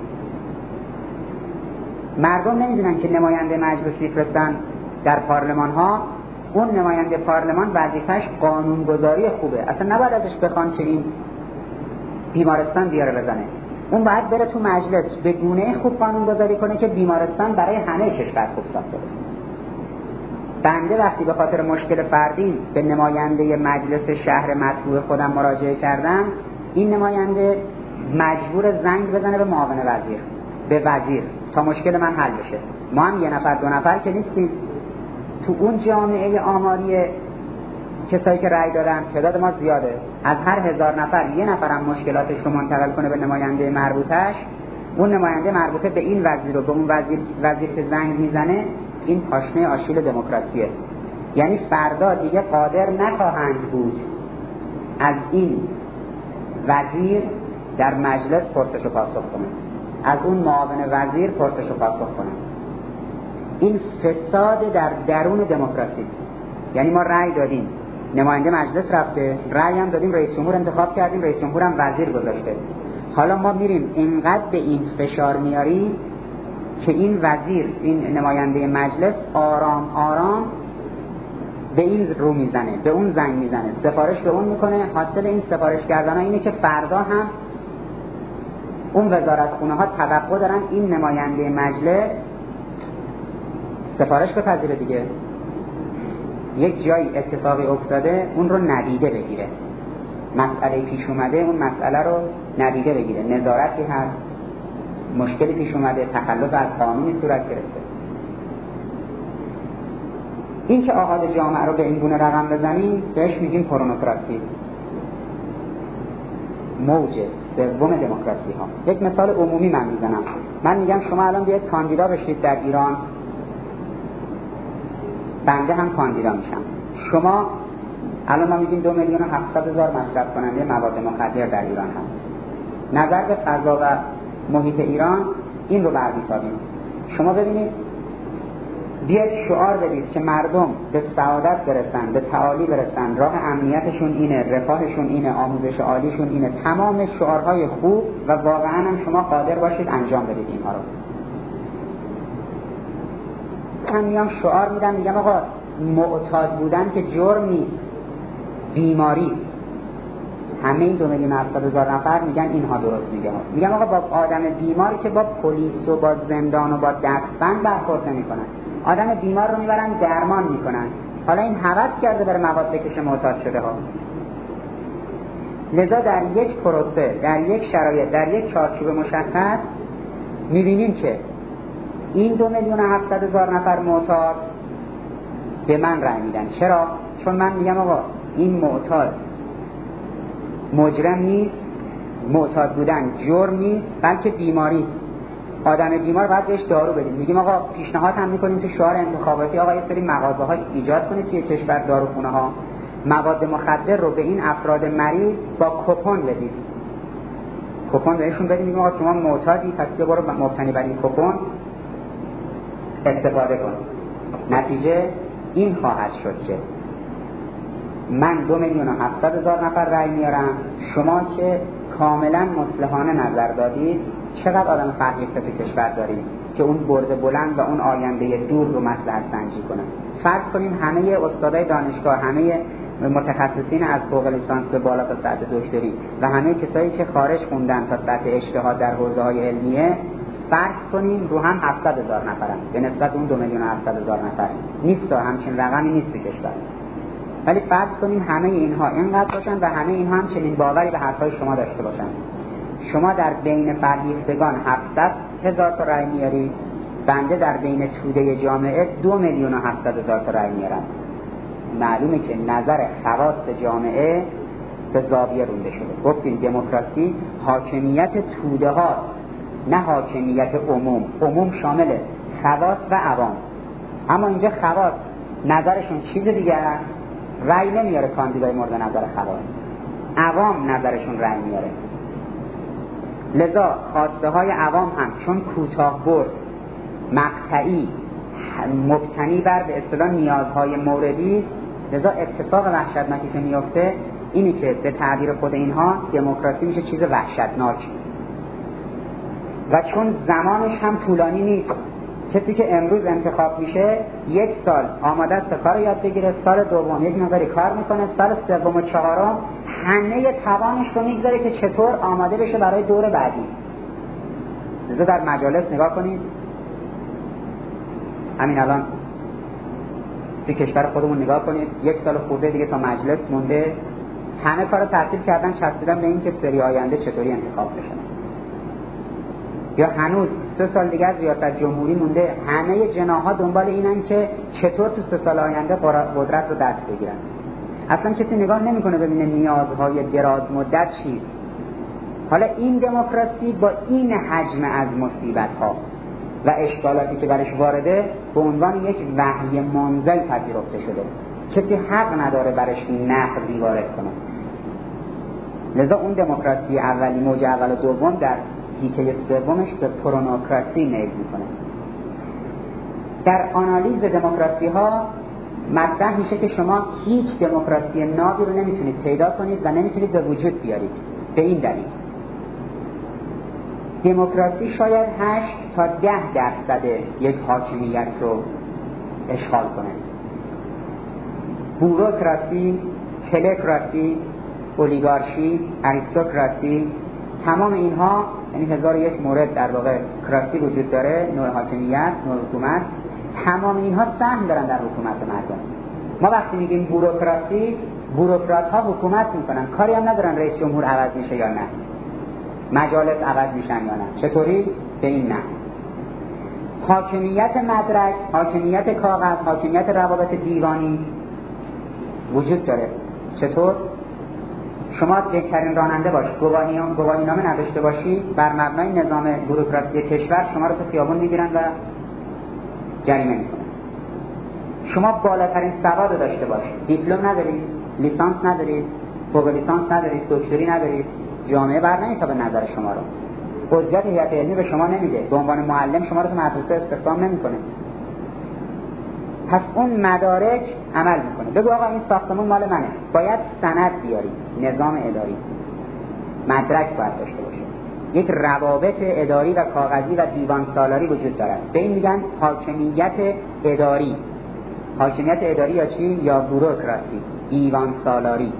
مردم نمیدونن که نماینده مجلس میفرستن در پارلمان ها، اون نماینده پارلمان وظیفش قانونگذاری خوبه، اصلا نباید ازش بخوان که این بیمارستان بیاره بزنه. اون باید بره تو مجلس به گونه خوب قانونگذاری کنه که بیمارستان برای همه کشور خوب ساخته بشه. بنده وقتی به خاطر مشکل فردی به نماینده مجلس شهر مطبوع خودم مراجعه کردم، این نماینده مجبور زنگ بزنه به معاون وزیر، به وزیر تا مشکل من حل بشه. ما هم یه نفر دو نفر که نیستیم. تو اون جامعه آماری کسایی که رأی دادن تعداد ما زیاده. از هر هزار نفر یه نفر هم مشکلاتش رو منتقل کنه به نماینده مربوطش، اون نماینده مربوطه به این وزیر و به اون وزیر وزیر که زنگ میزنه، این پاشنه آشیل دموکراسیه. یعنی فردا دیگه قادر نخواهند بود از این وزیر در مجلس پرسش و پاسخ کنه، از اون معاون وزیر پرسش و پاسخ کنه. این فساد در درون دموکراسی. یعنی ما رأی دادیم، نماینده مجلس رفته، رأی هم دادیم، رئیس جمهور انتخاب کردیم، رئیس جمهور هم وزیر گذاشته. حالا ما میریم اینقدر به این فشار میاریم که این وزیر، این نماینده مجلس آرام آرام به این رو میزنه، به اون زنگ میزنه، سفارش به اون میکنه. حاصل این سفارش کردن ها اینه که فردا هم اون وزارتخونه ها توقع دارن این نماینده مجلس سفارش بپذیره دیگه. یک جایی اتفاقی افتاده اون رو ندیده بگیره، مسئله پیش اومده اون مسئله رو ندیده بگیره، نظارتی هست. مشکلی پیش اومده، تخلف از قانونی صورت گرفته. این که آغاز جامعه رو به این گونه رقم بزنیم بهش میگیم پرونوکراسی، موج سوم دموکراسی ها. یک مثال عمومی من میزنم. من میگم شما الان بیاید کاندیدا بشید در ایران، بنده هم کاندیدا میشم. شما الان ما میگیم دو میلیون و هفتصد هزار مصرف کننده مواد مخدر در ایران هست. نظر به فضا و محیط ایران این رو برمی‌سازیم. شما ببینید، بیاید شعار بدید که مردم به سعادت برسن، به تعالی برسن، راه امنیتشون اینه، رفاهشون اینه، آموزش عالیشون اینه، تمام شعارهای خوب و واقعا هم شما قادر باشید انجام بدید اینها رو. من میام شعار میدم، میگم آقا معتاد بودن که جرم نیست، بیماری. همه این دو میلیون و هفتاد هزار نفر میگن اینها درست میگه. میگم آقا با آدم بیماری که با پلیس و با زندان و با دستبند برخورد نمیکنن، آدم بیمار رو میبرن درمان میکنن، حالا این هوس کرده بره مواد بکشه، معتاد شده ها. لذا در یک پروسه، در یک شرایط، در یک چارچوب مشخص میبینیم که این دو میلیون و هفتصد هزار نفر معتاد به من رأی میدن. چرا؟ چون من میگم آقا این معتاد مجرم نیست، معتاد بودن جرم نیست، بلکه بیماری است. آدم بیمار باید بهش دارو بدیم. میگیم آقا پیشنهاد هم میکنیم تو شعار انتخاباتی، آقا یه سری مغازه ها ایجاد کنید توی کشور، داروخونه ها، مواد مخدر رو به این افراد مریض با کوپن بدید. کوپن بهشون بدیم، میگیم آقا شما معتادی، پس بیا برو مبتنی بر این کوپن استفاده کن. نتیجه این خواهد شد که من دو میلیون و هفتصد هزار نفر رأی میارم، شما که کاملا مصلحانه نظر دادید، چقدر آدم فرهیخته تو کشور داریم که اون برد بلند و اون آینده دور رو مصلحت سنجی کنه. فرض کنیم همه استادای دانشگاه، همه متخصصین از فوق لیسانس به بالا تا سطح دکتری و همه کسایی که خارج خوندن تا سطح اجتهاد در حوزه‌های علمیه، فرض کنیم رو هم هفتصد هزار نفرن به نسبت اون دو میلیون و هفتصد هزار نفر. نیست، همچین رقمی نیست تو کشور. ولی فرض کنیم همه اینها اینقدر باشن و همه اینها هم چنین باوری به حرفای شما داشته باشن. شما در بین فرهیختگان هفتصد هزار تا رأی میارید، بنده در بین توده جامعه دو میلیون و هفتصد هزار تا رأی میارم. معلومه که نظر خواص جامعه به زاویه رونده شده. گفتیم دموکراسی حاکمیت توده ها، نه حاکمیت عموم. عموم شامل خواص و عوام، اما اینجا خواص نظرشون چیز دیگه است، رأی نمیاره کاندیدای مورد نظر خواص. عوام نظرشون رأی میاره. لذا خواسته های عوام هم چون کوتاه برد، مقطعی، مبتنی بر به اصطلاح نیازهای موردی است، لذا اتفاق وحشتناکی که میفته اینی که به تعبیر خود اینها دموکراسی میشه چیز وحشتناک. و چون زمانش هم طولانی نیست، کسی که امروز انتخاب میشه یک سال آماده است کار یاد بگیره، سال دوم یک مقداری کار میکنه، سال سوم و چهارم همه توانش رو میگذاره که چطور آماده بشه برای دور بعدی. لذا در مجالس نگاه کنید، همین الان توی کشور خودمون نگاه کنید، یک سال خورده دیگه تا مجلس مونده، همه کارو تعطیل کردن، چسبیدن به این که سری آینده چطوری انتخاب بشه. یا هنوز سه سال دیگه از ریاست جمهوری مونده، همه جناح‌ها دنبال اینن که چطور تو سه سال آینده قدرت رو دست بگیرن. اصلا کسی نگاه نمیکنه ببینه نیازهای دراز مدت چیست. حالا این دموکراسی با این حجم از مصیبت‌ها و اشکالاتی که برش وارده به عنوان یک وحی منزل پذیرفته شده، کسی حق نداره برش نقضی وارد کنه. لذا اون دموکراسی اولی، موج اول و دوم، در هیته سومش به پرونوکراسی میل میکنه. در آنالیز دموکراسی ها مطرح میشه که شما هیچ دموکراسی نابی رو نمیتونید پیدا کنید و نمیتونید به وجود بیارید. به این دلیل دموکراسی شاید هشت تا ده درصد یک حاکمیت رو اشغال کنه. بوروکراسی، کلکراسی، اولیگارشی، اریستوکراسی، تمام اینها، یعنی هزار یک مورد در واقع کراسی وجود داره، نوع حاکمیت، نوع حکومت، تمام اینها سهم دارن در حکومت مردم. ما وقتی میگیم بوروکراسی، بوروکرات ها حکومت میکنن، کاری هم ندارن رئیس جمهور عوض میشه یا نه. مجالس عوض میشن یا نه. چطوری؟ به این نه. حاکمیت مدرک، حاکمیت کاغذ، حاکمیت روابط دیوانی وجود داره. چطور؟ شما بهترین راننده باش، گواهینامه گواهینامه نداشته باشی، بر مبنای نظام بوروکراسی کشور شما رو تو خیابون میگیرن و جریمه میکنن. شما بالاترین سواد داشته باش، دیپلم ندارید، لیسانس ندارید، فوق لیسانس ندارید، دکتری ندارید، جامعه بر نمیتابه نظر شما رو. عضویت هیئت علمی به شما نمیده، به عنوان معلم شما رو تو مدرسه استخدام نمیکنه. پس اون مدارک عمل میکنه. بگو آقا این ساختمون مال منه، باید سند بیاری، نظام اداری، مدرک باید داشته باشه، یک روابط اداری و کاغذی و دیوان سالاری وجود دارد. به این میگن حاکمیت اداری. حاکمیت اداری یا چی؟ یا بوروکراسی، دیوان سالاری.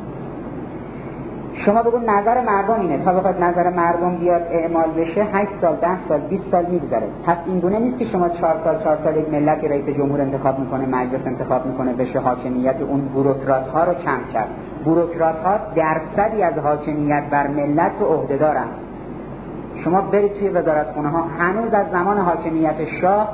شما بگو نظر مردم اینه، تا بخواد نظر مردم بیاد اعمال بشه هشت سال، ده سال، بیست سال میگذره. پس این گونه نیست که شما چهار سال چهار سال یک ملت رئیس جمهور انتخاب میکنه، مجلس انتخاب میکنه، بشه حاکمیت اون بوروکرات ها رو کم کرد. بوروکرات ها درصدی از حاکمیت بر ملت رو عهده دارن. شما برید توی وزارتخونه ها، هنوز از زمان حاکمیت شاه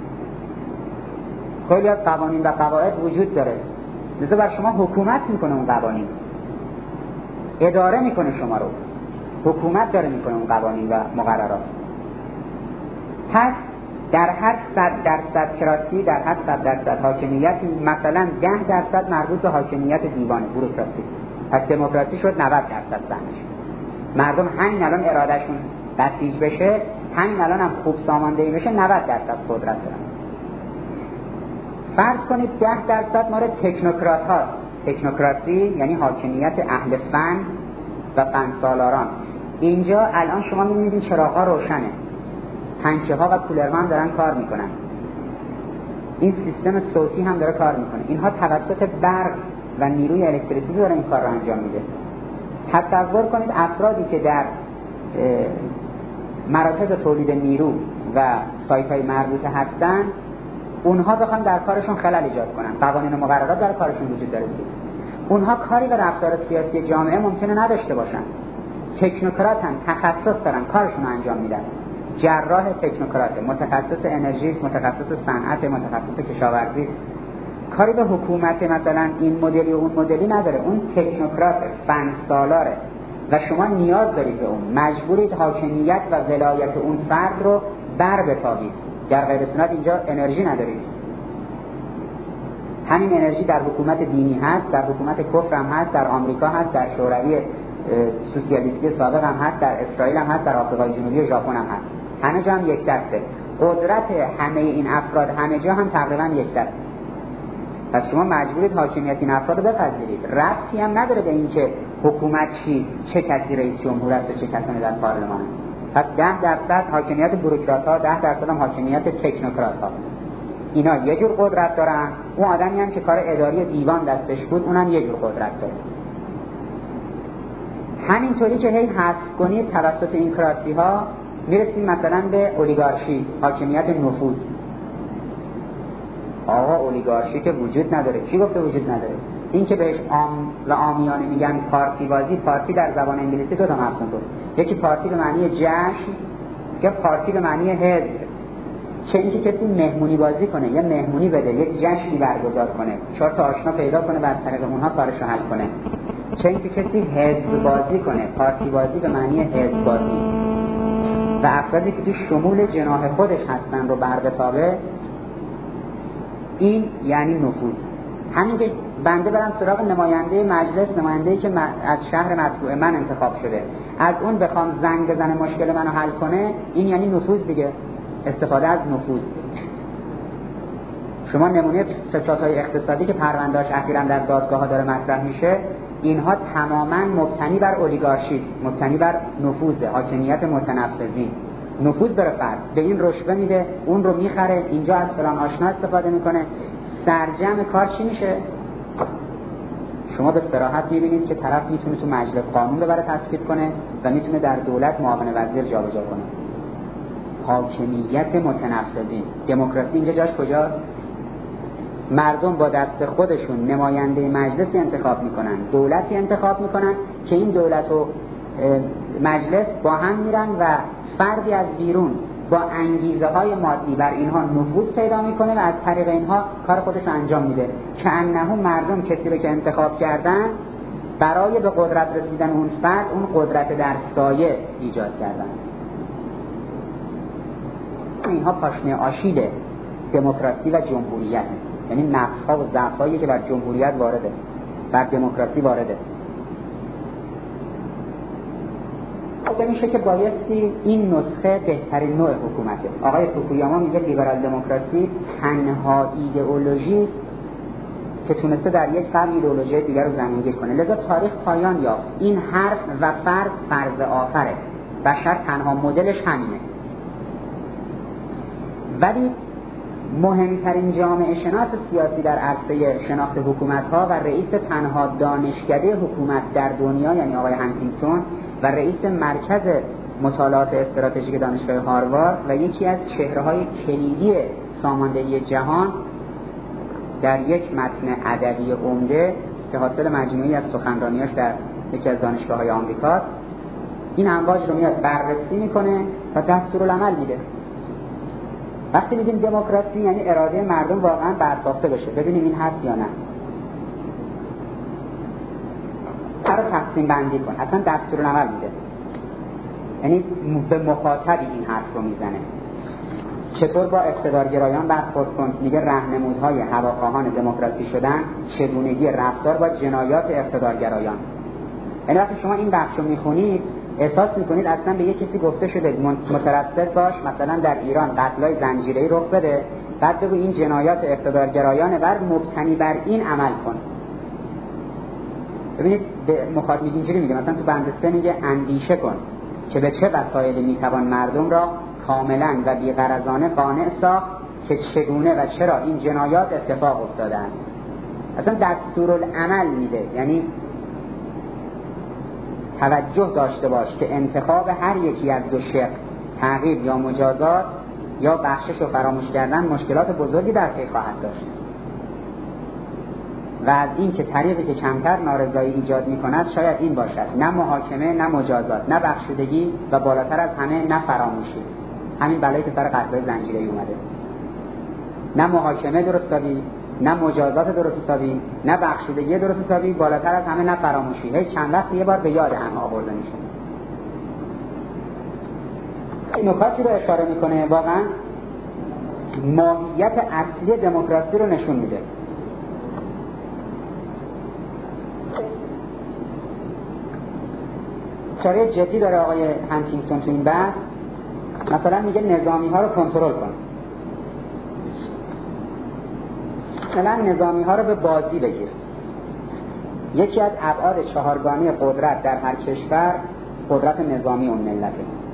خیلی از قوانین و قواعد وجود داره. لذا بر شما حکومت میکنه اون قوانین، اداره میکنه شما رو، حکومت داره میکنه اون قوانین و مقررات. پس در هر صد درصد کراسی، در هر صد درصد حاکمیتی، مثلا ده درصد مربوط به حاکمیت دیوانه، بوروکراسی. پس دموکراسی شد نود درصد سهمش. مردم همین الان ارادهشون بسیج بشه، همین الان هم خوب ساماندهی بشه، نود درصد قدرت دارن. فرض کنید ده درصد مال تکنوکرات هاست. تکنوکراسی یعنی حاکمیت اهل فن و فنسالاران. اینجا الان شما می‌بینید چراغ‌ها روشنه، پنکه ها و کولرها هم دارن کار میکنن، این سیستم صوتی هم داره کار میکنه. اینها توسط برق و نیروی الکتریکی داره این کار رو انجام میده. تصور کنید افرادی که در مراکز تولید نیرو و سایت‌های مربوطه هستن، اونها بخوان در کارشون خلل ایجاد کنن، قوانین و مقررات در کارشون وجود داره. اونها کاری به رفتار سیاسی جامعه ممکنه نداشته باشن. تکنوکراتن، تخصص دارن، کارشون رو انجام میدن. جراح تکنوکرات، متخصص انرژی، متخصص صنعت، متخصص کشاورزی، کاری به حکومت مثلا این مدلی و اون مدلی نداره. اون تکنوکرات، فن سالاره و شما نیاز دارید به اون، مجبورید حاکمیت و ولایت اون فرد رو بر بتابید. در غیر صورت اینجا انرژی ندارید. همین انرژی در حکومت دینی هست، در حکومت کفر هم هست، در آمریکا هست، در شوروی سوسیالیستی سابق هم هست، در اسرائیل هم هست، در آفریقای جنوبی و ژاپن هم هست. همه جا هم یک دسته. قدرت همه این افراد همه جا هم تقریبا یک دسته. پس شما مجبورید حاکمیت این افراد رو بپذیرید. ربطی هم نداره به اینکه حکومت چی، چه کسی رئیس جمهور است و چه کسی در پارلمان. پس ده درصد حاکمیت بوروکرات ها، ده درصد هم حاکمیت تکنوکرات ها. اینا یه جور قدرت دارن. اون آدمی هم که کار اداری دیوان دستش بود، اونم یه جور قدرت داره. همینطوری که هی حذف کنید توسط این کراسی ها، میرسیم مثلا به اولیگارشی، حاکمیت نفوذ. آقا اولیگارشی که وجود نداره. کی گفته وجود نداره؟ این که بهش عام و عامیانه میگن پارتی بازی. پارتی در زبان انگلیسی دو تا مفهوم داره. یکی پارتی به معنی جشن، یا پارتی به معنی حزب. چه اینکه کسی مهمونی بازی کنه، یا مهمونی بده، یک جشنی برگزار کنه، چهار تا آشنا پیدا کنه و از طریق اونها کارش رو حل کنه. چه اینکه کسی حزب بازی کنه، پارتی بازی به معنی حزب بازی. و افرادی که تو شمول جناح خودش هستن رو بر بتابه، این یعنی نفوذ. همین که بنده برم سراغ نماینده مجلس، نماینده‌ای که از شهر مطبوع من انتخاب شده، از اون بخوام زنگ بزنه مشکل منو حل کنه، این یعنی نفوذ دیگه، استفاده از نفوذ. شما نمونه فسادهای اقتصادی که پرونده‌اش اخیراً در دادگاه‌ها داره مطرح میشه، اینها تماماً مبتنی بر اولیگارشی، مبتنی بر نفوذ، حاکمیت متنفذی. نفوذ داره فرد، به این رشوه میده، اون رو میخره، اینجا از فلان آشنا استفاده میکنه. سرجم کار چی میشه؟ شما به صراحت میبینید که طرف میتونه تو مجلس قانون ببره تصویب کنه و میتونه در دولت معاون وزیر جابجا کنه. حاکمیت متنفذی. دموکراسی اینجا جاش کجاست؟ مردم با دست خودشون نماینده مجلسی انتخاب میکنن، دولتی انتخاب میکنن که این دولت رو مجلس با هم میرن و فردی از بیرون با انگیزه های مادی بر اینها نفوذ پیدا میکنه و از طریق اینها کار خودش رو انجام میده که انه مردم کسی رو که انتخاب کردن برای به قدرت رسیدن اون فرد اون قدرت در سایه ایجاد کردن. اینها پاشنه آشیل دموکراسی و جمهوریت، یعنی نقص‌ها و ضعف‌هایی که بر جمهوریت وارده، بر دموکراسی وارده. گفته میشه که بایستی این نسخه بهترین نوع حکومته. آقای فوکویاما میگه لیبرال دموکراسی تنها ایدئولوژی است که تونسته در یک قرن ایدئولوژی دیگر رو زمینگیر کنه. لذا تاریخ پایان یافت. این حرف و فرض فرض آخره. بشر تنها مدلش همینه. ولی مهمترین جامعه شناس سیاسی در عرصه شناخت حکومت‌ها و رئیس تنها دانشکده حکومت در دنیا یعنی آقای هانتینگتون و رئیس مرکز مطالعات استراتژیک دانشگاه هاروارد و یکی از چهره‌های کلیدی ساماندهی جهان در یک متن ادبی عمده که حاصل مجموعی از سخنرانیاش در یکی از دانشگاه‌های آمریکاست، این امواج رو میاد بررسی میکنه و دستورالعمل میده. وقتی میگیم دموکراسی یعنی اراده مردم واقعا برساخته بشه. ببینیم این هست یا نه. هر تقسیم بندی کن. اصلا دستورالعمل میده. یعنی به مخاطبی این حرف رو میزنه. چطور با اقتدارگرایان برخورد کن؟ میگه راهنمودهای هواخواهان دموکراسی شدن، چگونگی رفتار با جنایات اقتدارگرایان. یعنی وقتی شما این بخش رو میخونید احساس میکنید اصلا به یک کسی گفته شده مترصد باش، مثلا در ایران قتلای زنجیره‌ای رخ بده، بعد بگو این جنایات اقتدارگرایانه، بر مبتنی بر این عمل کن. ببینید مخاطب اینجوری میگه، مثلا تو بند سه میگه اندیشه کن که به چه وسایلی میتوان مردم را کاملا و بی‌غرضانه قانع ساخت که چگونه و چرا این جنایات اتفاق افتادند. اصلا دستورالعمل میده، یعنی توجه داشته باش که انتخاب هر یکی از دو شق، تغییر یا مجازات یا بخشش و فراموش کردن، مشکلات بزرگی در پی خواهد داشت و از این که طریقی که کمتر نارضایی ایجاد می‌کند شاید این باشد، نه محاکمه، نه مجازات، نه بخشودگی و بالاتر از همه نه فراموشی. همین بلایی که سر قتل‌های زنجیره‌ای اومده، نه محاکمه درست حسابی، نه مجازات درست حسابی، نه بخشودگی درست حسابی، بالاتر از همه نه فراموشی. هی چند وقت یه بار به یاد هم آورده میشه. این نکاتی رو اشاره میکنه واقعا ماهیت اصلی دموکراسی رو نشون میده. اشاره جدی داره آقای هانتینگتون تو این بحث. مثلا میگه نظامی ها رو کنترل کن، مثلا نظامی ها رو به بازی بگیر. یکی از ابعاد چهارگانی قدرت در هر کشور قدرت نظامی اون ملته.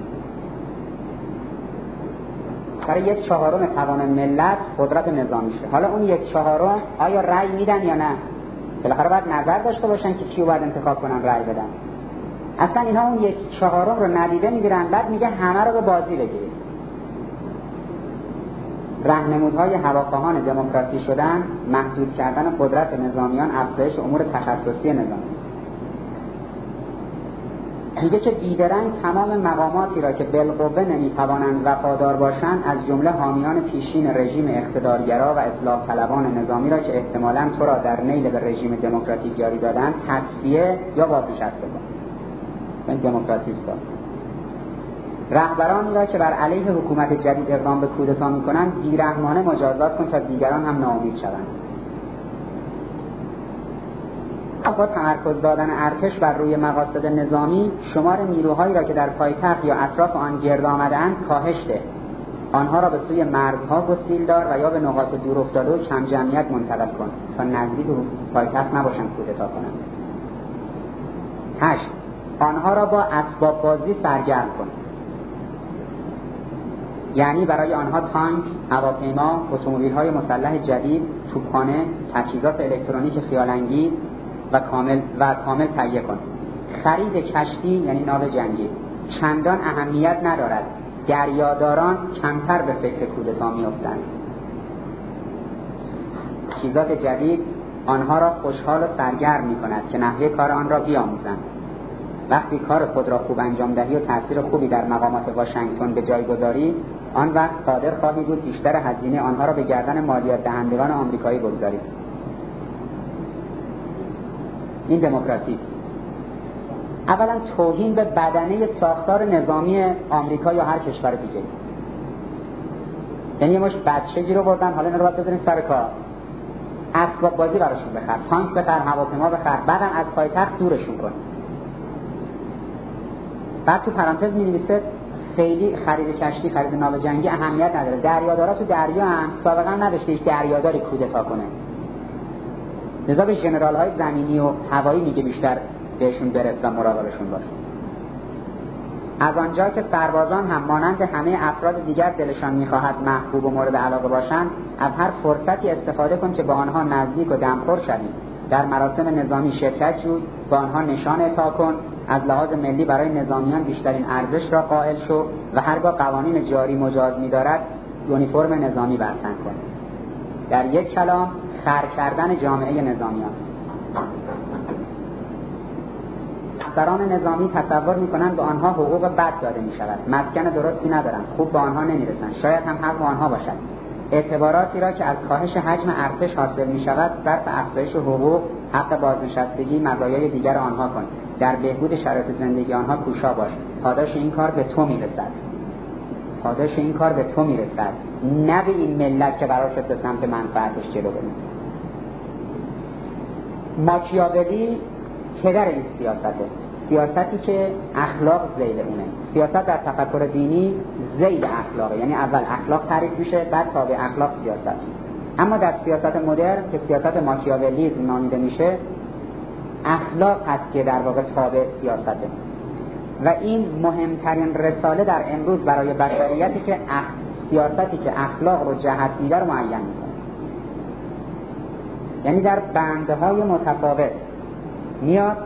برای یک چهارم توان ملت قدرت نظامیشه. حالا اون یک چهارم آیا رأی میدن یا نه؟ بالاخره باید نظر داشته باشن که کیو باید انتخاب کنن رأی بدن. اصلا اینها اون یک چهارم رو ندیده میگیرن، بعد میگه همه رو به بازی بگیرید. راهنمودهای هواخواهان دموکراسی شدن، محدود کردن قدرت نظامیان، افزایش امور تخصصی نظام. میگه که بیدرنگ تمام مقاماتی را که بالقوه نمیتوانند وفادار باشند، از جمله حامیان پیشین رژیم اقتدارگرا و اصلاح طلبان نظامی را که احتمالاً تو را در نیل به رژیم دموکراتیک یاری دادند، تصفیه یا بازنشسته کن. این دموکراسی است. رهبرانی را که بر علیه حکومت جدید اقدام به کودتا می‌کنند بی‌رحمانه مجازات کن تا دیگران هم ناامید شوند. با تمرکز دادن ارتش بر روی مقاصد نظامی، شمار نیروهایی را که در پایتخت یا اطراف آن گرد آمده‌اند کاهش ده. آنها را به سوی مرزها گسیل دار و یا به نقاط دور افتاده و کم جمعیت منتقل کن تا نزدیک پایتخت نباشند کودتا کنند. هشت. آنها را با اسباب بازی سرگرم کن. یعنی برای آنها تانک، هواپیما، اتومبیل‌های مسلح جدید، توپخانه، تجهیزات الکترونیک خیال‌انگیز و کامل و کامل تهیه کن. خرید کشتی یعنی ناو جنگی چندان اهمیت ندارد. دریاداران کمتر به فکر کودتا می‌افتند. تجهیزات جدید آنها را خوشحال و سرگرم می‌کند که نحوه کار آن را بیاموزند. وقتی کار خود را خوب انجام دهی و تأثیر خوبی در مقامات واشنگتن به جای گذاری، آن وقت قادر خواهی بود بیشتر هزینه آنها را به گردن مالیات دهندگان آمریکایی بگذاری. این دموکراسی. اولا توهین به بدنه ساختار نظامی آمریکا یا هر کشور دیگه. یعنی مش بچگی رو بردن، حالا اینا رو باید بذاریم سر کار. اسباب بازی براشون بخر، تانک بخر، هواپیما بخر، بعدم از پایتخت دورشون کن. بعد تو پرانتز می‌نویسه خیلی خرید کشتی، خرید ناو جنگی اهمیت نداره. دریادارا تو دریا هم سابقا نداشته هیچ دریاداری کودتا کنه. لذا به ژنرال‌های زمینی و هوایی میگه بیشتر بهشون برس و مراقبشون باش. از آنجا که سربازان هم مانند همه افراد دیگر دلشان می‌خواهد محبوب و مورد علاقه باشند، از هر فرصتی استفاده کن که با آنها نزدیک و دمخور شوی. در مراسم نظامی شرکت جوی، با آنها نشان اعطا کن، از لحاظ ملی برای نظامیان بیشترین ارزش را قائل شو و هرگاه قوانین جاری مجاز می‌دارد یونیفرم نظامی بر تن کن. در یک کلام خر کردن جامعه نظامیان. افسران نظامی تصور می‌کنند به آنها حقوق بد داده می‌شود، مسکن درستی ندارند، خوب به آنها نمی‌رسند، شاید هم حق با آنها باشد. اعتباراتی را که از کاهش حجم ارتش حاصل می‌شود صرف افزایش حقوق، حق بازنشستگی، مزایای دیگر آنها کن. در بهبود شرایط زندگی آنها کوشا باش. پاداش این کار به تو می‌رسد. پاداش این کار به تو می‌رسد، نه به این ملت که قرار شد به سمت منفعتش جلو بره. ماکیاولی پدر این سیاسته، سیاستی که اخلاق ذیل اونه. سیاست در تفکر دینی ذیل اخلاقه، یعنی اول اخلاق تعریف میشه بعد تابع اخلاق سیاست. اما در سیاست مدرن که سیاست ماکیاولیسم نامیده میشه، اخلاق هست که در واقع تابع سیاسته و این مهمترین رساله در امروز برای بشریتی که اخ... سیاستی که اخلاق رو جهت میده رو معین میکنه. یعنی در بندهای متفاوت میاد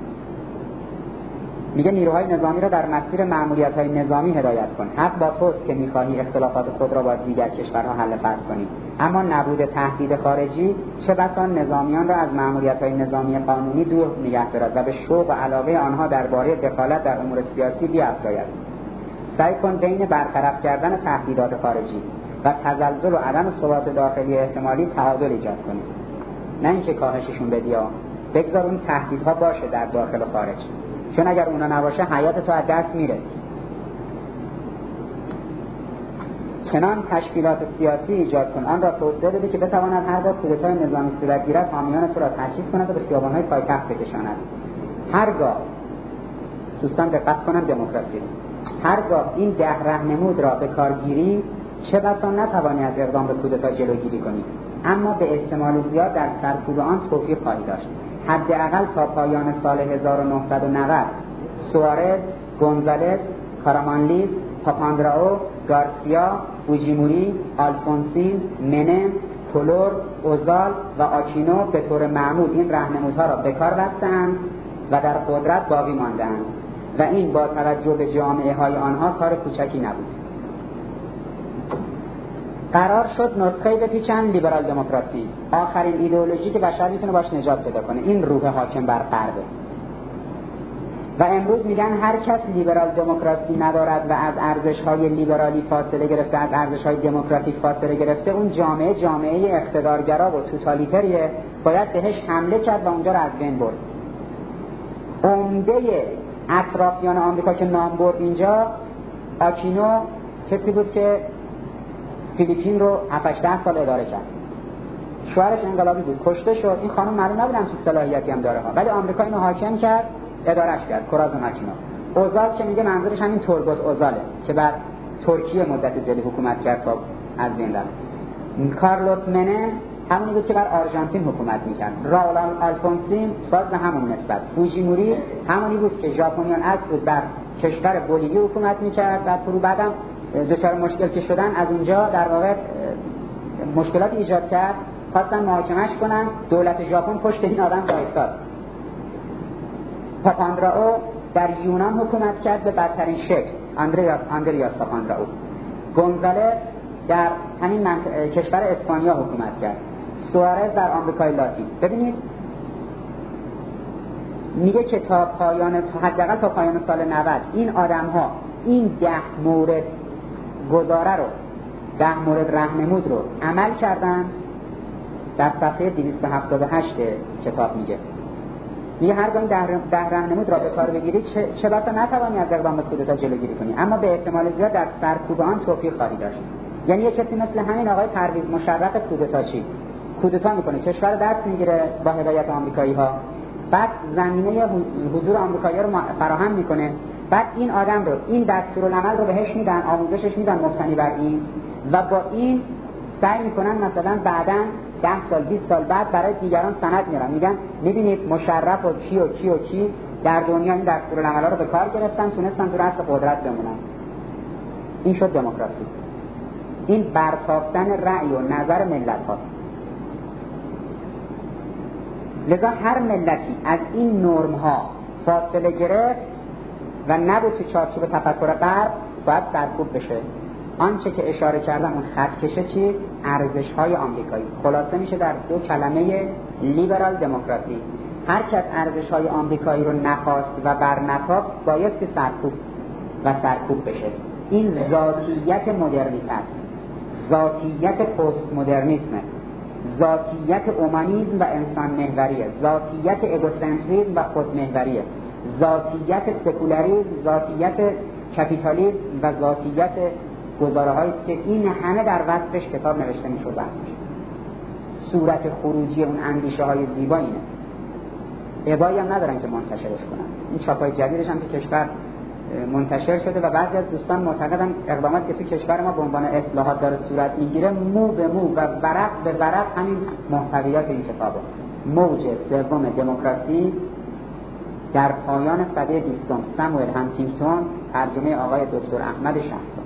میگه نیروهای نظامی را در مسیر مأموریت‌های نظامی هدایت کن. حق با توست که می‌خواهی اختلافات خود را با دیگر کشورها حل فصل کنی، اما نبود تهدید خارجی چه بسا نظامیان را از مأموریت‌های نظامی قانونی دور نگه دارد و به شوق و علاقه آنها درباره دخالت در امور سیاسی بیفزاید. سعی کن بین برطرف کردن تهدیدات خارجی و تزلزل و عدم ثبات داخلی احتمالی تعادل ایجاد کنید. نه اینکه کاهششون بدی، بگذار اون تهدیدها باشه در داخل و خارج، چون اگر اونا نباشه حیات تو از دست میره. چنان تشکیلات سیاسی ایجاد کن آن را توسعه بده که بتواند هرگاه کودتای نظامی صورت گیرد حامیان تو را تجهیز کند و به خیابان‌های پایتخت بکشاند. هرگاه دوستان دقت کنند دموکراسی، هرگاه این ده راهنمود را به کار گیری چه بسا نتوانی از اقدام به کودتا جلوگیری کنی، اما به احتمال زیاد در سرکوب آن توفیق خواهی داشت. حداقل تا پایان سال هزار و نهصد و نود سوارز، گونزالز، کارامانلیز، پاپاندراو، گارسیا، فوجیموری، آلفونسین، منم، کلور، اوزال و آکینو به طور معمول این راهنمودها را به کار بستند و در قدرت باقی ماندند و این با توجه به جامعه های آنها کار کوچکی نبود. قرار شد نسخه بپیچند لیبرال دموکراسی، آخرین ایدئولوژی که بشر میتونه باش نجات پیدا کنه. این روح حاکم بر غربه و امروز میگن هر کس لیبرال دموکراسی ندارد و از ارزش‌های لیبرالی فاصله گرفته، از ارزش‌های دموکراتیک فاصله گرفته، اون جامعه جامعه اقتدارگرا و توتالیتریه، باید بهش حمله کرد و اونجا رو از بین برد. عمده اطرافیان آمریکا که نام برد اینجا، آکینو کسی بود که فیلیپین رو هفت هشت سال اداره کرد. شوهرش انقلابی بود، کشته شد. این خانم معلوم نبود همچین صلاحیتی هم داره ها، ولی آمریکا اینو حاکم کرد، ادارهش کرد. کورازو ماکینو. اوزال که میگه منظورش همین تورگوت اوزاله که بر ترکیه مدت زیادی حکومت کرد تا از بین رفت. کارلوس منم همونی بود که بر آرژانتین حکومت میکرد. راول آلفونسین باز به همون نسبت. فوجیموری همونی بود که ژاپنیان از بود بر کشور بولیوی حکومت میکرد و فرو بعدم دچار مشکل که شدن از اونجا در واقع مشکلات ایجاد کرد، خواستن محاکمش کنن، دولت ژاپن پشت این آدم وایساد. پاپاندراو در یونان حکومت کرد به بدترین شکل، اندریاس اندریاس پاپاندراو. گونزالز در همین کشور اسپانیا حکومت کرد. سوارز در آمریکای لاتین. ببینید میگه که تا پایان حداقل تا پایان سال نود این آدم ها این ده مورد گزاره رو ده مورد راهنمود رو عمل کردن. در صفحه دویست و هفتاد و هشت کتاب میگه میگه هر گاه ده, ده راهنمود را به کار بگیری چه, چه بسا نتوانی از اقدام کودتا جلوگیری کنی، اما به احتمال زیاد در سرکوب آن توفیق خواهی داشت. یعنی یک کسی مثل همین آقای پرویز مشرف کودتاچی کودتا میکنه، کشور دست میگیره با هدایت آمریکایی ها، بعد زمینه حضور آمریکایی ها رو فراهم میکنه، بعد این آدم رو این دستورالعمل رو بهش میدن، آموزشش میدن مبتنی بر این، و با این سعی میکنن مثلا بعداً ده سال بیست سال بعد برای دیگران سند میارن، میگن میبینید مشرف و کی و کی و کی در دنیا این دستورالعمل رو به کار گرفتن، تونستن تو رأس قدرت بمونن. این شد دموکراسی. این برتافتن رأی و نظر ملت ها. لذا هر ملتی از این نرم ها فاصله گرفت و نبود تو چارچوب تفکر غرب باید سرکوب بشه. آنچه که اشاره کردم اون خط کشه چی؟ ارزش های آمریکایی. خلاصه میشه در دو کلمه لیبرال دموکراسی. هر کس ارزش های آمریکایی رو نخواست و برنتافت بایستی سرکوب و سرکوب بشه. این ذاتیت مدرنیته است، ذاتیت پست مدرنیسمه، ذاتیت اومانیسم و انسان محوریه، ذاتیت اگوسنتریسم و خودمحوریه، ذاتیت سکولاریسم، ذاتیت کپیتالیسم و ذاتیت گزاره هایی که این همه در وصفش کتاب نوشته میشه و صورت خروجی اون اندیشه های زیبا اینه. ابایی هم ندارن که منتشرش کنن. این چاپای جدیدش هم تو کشور منتشر شده و بعضی از دوستان معتقدن اقدامات که تو کشور ما به عنوان اصلاحات داره صورت میگیره مو به مو و ورق به ورق همین محتویات این کتابه. موج سوم دموکراسی در پایان سده بیستم، ساموئل هانتینگتون، ترجمه آقای دکتر احمد شمسان.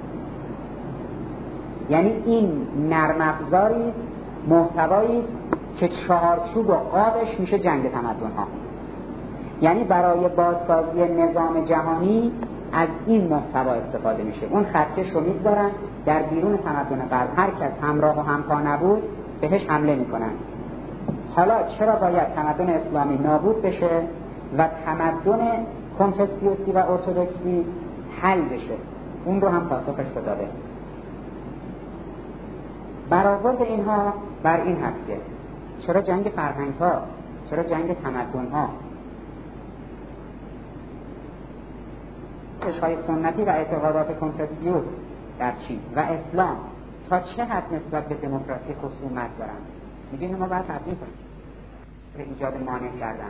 یعنی این نرم افزاری است، محتوایی است که چهارچوب و قابش میشه جنگ تمدن ها. یعنی برای بازسازی نظام جهانی از این محتوا استفاده میشه. اون خطکش رو میذارن در بیرون تمدن غرب، هر کس همراه و همپا نبود بهش حمله میکنن. حالا چرا باید تمدن اسلامی نابود بشه و تمدن کنفوسیوسی و ارتدوکسی حل بشه؟ اون رو هم پاسخش داده. برآورد اینها بر این هست که چرا جنگ فرهنگ ها، چرا جنگ تمدن ها، های سنتی و اعتقادات کنفوسیوس در چین و اسلام تا چه حد نسبت به دموکراسی خصومت دارن؟ میگیم ما باید تصمیم به ایجاد مانع کردن.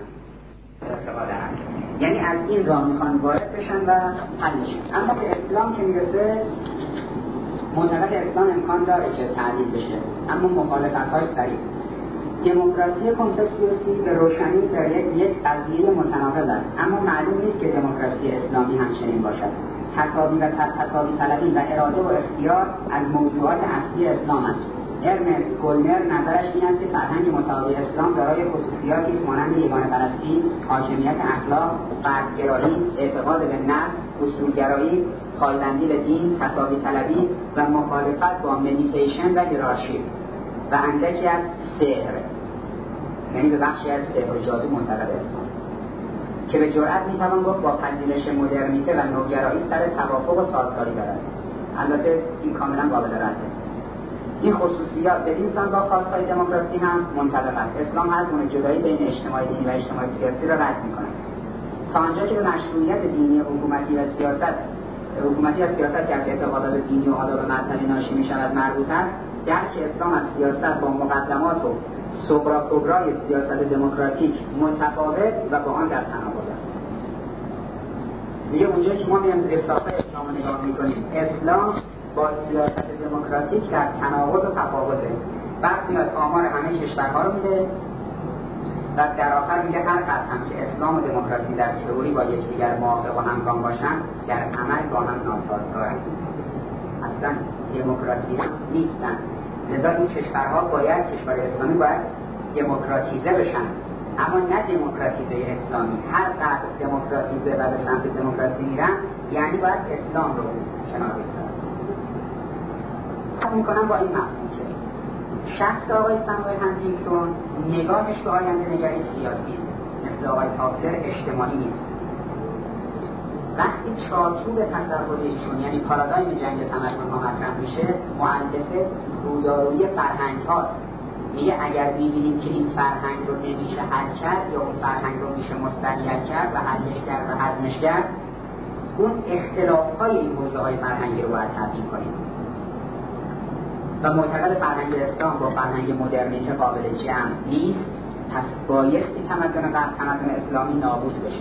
یعنی از این راه میخوان وارد بشن و حل بشن. اما به اسلام که میرسه، معتقد اسلام امکان داره که تعدیل بشه، اما مخالفت‌های صریح. دموکراسی کنفوسیوسی به روشنی در یک قضیه متناقض است، اما معلوم نیست که دموکراسی اسلامی همچنین باشد. تساوی و تساوی طلبی و اراده و اختیار از موضوعات اصلی اسلام است. ارنست گولنر نظرش این است که فرهنگ متعالی اسلام دارای خصوصیاتی مانند یگانه پرستی، حاکمیت اخلاق، فردگرایی، اعتقاد به نفس، اصولگرایی، پایبندی به دین، تساوی طلبی و مخالفت با مدیتیشن و هیرارشی و اندکی از سحر، یعنی به بخشی از سحر و جادو معتقد اسلام، که به جرئت میتوان گفت با پذیرش مدرنیته و نوگرایی سر توافق و سازگاری دارد. البته این کاملا قابل رده. این خصوصیات به این سان با خواستهای دموکراسی هم منطبق است. اسلام هر گونه جدایی بین اجتماع دینی و اجتماع سیاسی را رد می‌کند. تا آنجا که به مشروعیت دینی حکومتی و سیاست حکومتی از سیاست که از اعتقادات دینی و آداب مذهبی ناشی می‌شود مربوط است، درک اسلام از سیاست با مقدمات و صغرا کبرای سیاست دموکراتیک متفاوت و با آن در تناقض است. میگه اونجا که ما میایم اصلاح اسلام رو نگاه می‌کنیم، اسلام با سیاست دموکراتیک در تناقض و تفاوته. بعد میاد آمار همه کشورها رو میده و در آخر میگه هر قدر هم که اسلام و دموکراسی در تئوری با یکدیگر موافق و همگام باشن، در عمل با هم ناسازگارند. اصلا دموکراسی نیستن. لذا این کشورها باید، کشور اسلامی باید دموکراتیزه بشن، اما نه دموکراتیزه اسلامی. هر قدر دموکراتیزه و به سمت دموکراسی میرن، یعنی باید اسلام رو کنار بگذارن. میکنم با این مفهوم که شخص آقای ساموئل هانتینگتون نگاهش به آینده نگری سیاسی است. مثل آقای تاپلر اجتماعی نیست. وقتی چارچوب تصوری ایشون یعنی پارادایم جنگ تمدن ها مطرح میشه، مؤلفه رویارویی فرهنگ هاست. میگه اگر میبینیم که این فرهنگ رو نمیشه حل کرد یا اون فرهنگ رو میشه مستحیل کرد و حلش کرد و هضمش کرد، اون اختلاف های این حوزه های فرهنگی رو باید تبدیل کنیم. و معتقد فرهنگ اسلام با فرهنگ مدرنیته قابل جمع نیست، پس بایستی تمدن غرب تمدن اسلامی نابود بشه.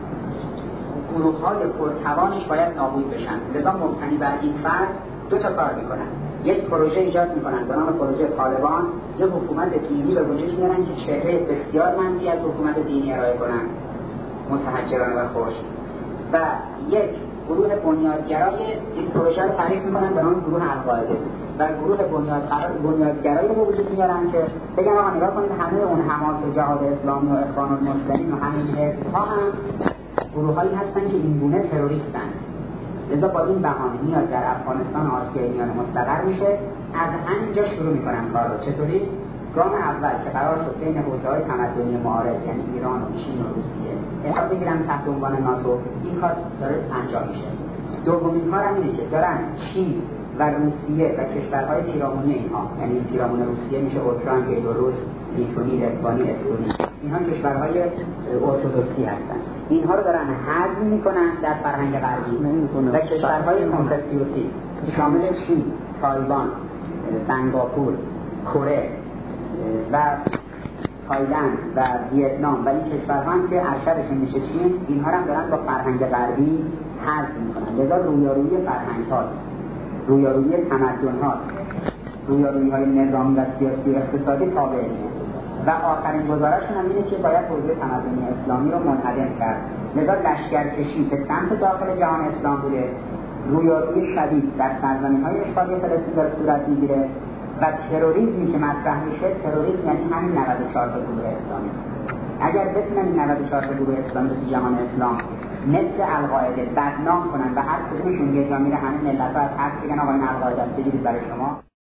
گروه های پرتوانش باید نابود بشن. لذا مبتنی بر این فرض دو تا کار میکنن. یک پروژه ایجاد میکنن به نام پروژه طالبان، یک حکومت دینی به وجود میارن که چهره بسیار منفی از حکومت دینی ارائه کنن، متحجرانه و خوش. و یک گروه بنیادگرای این پروژه رو تعریف میکنن به نام گروه القاعده. و گروه بنیادگرایی رو به وجود میارن که بگن آقا نگاه کنید همه اون حماس و جهاد اسلامی و اخوان المسلمین و همه این حزب‌ها هم گروه‌هایی هستن که این گونه تروریستن. لذا با این بهانه میاد در افغانستان و آسیای میانه مستقر میشه. از همینجا شروع میکنن کار رو. چطوری؟ گام اول که قرار شد بین حوزه‌های تمدنی معارض یعنی ایران و چین و روسیه اتحاد بگیرن تحت عنوان ناتو، این کار داره انجام میشه. دومین کار هم اینه که دارن چین و روسیه و کشورهای پیرامونی اینها، یعنی پیرامون روسیه میشه اوکراین، بلاروس، لیتوانی، لتوانی، استونی، اینها کشورهای ارتدوکسی هستن. اینها رو دارن هضم میکنن در فرهنگ غربی و کشورهای کنفوسیوسی شامل چین، تایوان، سنگاپور، کره و تایلند و ویتنام و این کشورها هم که ارشدشون میشه چین، اینها هم دارن با فرهنگ غربی هضم میکنن. لذا رویارویی فرهنگ ها، رویارویی تمدن ها، رویارویی های نظامی و سیاسی و اقتصادی تابعه. و آخرین گزارششون هم اینه که باید حوزه تمدنی اسلامی رو منهدم کرد. لذا لشکرکشی به سمت داخل جهان اسلام بوده، رویارویی شدید در سرزمین‌های اشغالی فلسطین داره صورت میگیره و تروریسمی که مطرح میشه، تروریسم یعنی همین نود و چهار تا گروه اسلامی. اگر بتونن این نود و چهار تا گروه اسلامی رو تو جهان اسلام مثل القاعده بدنام کنن و هر کدومشون یه جا میره همه ملت‌ها از حق بگن آقا این القاعده است بگیرید برای شما،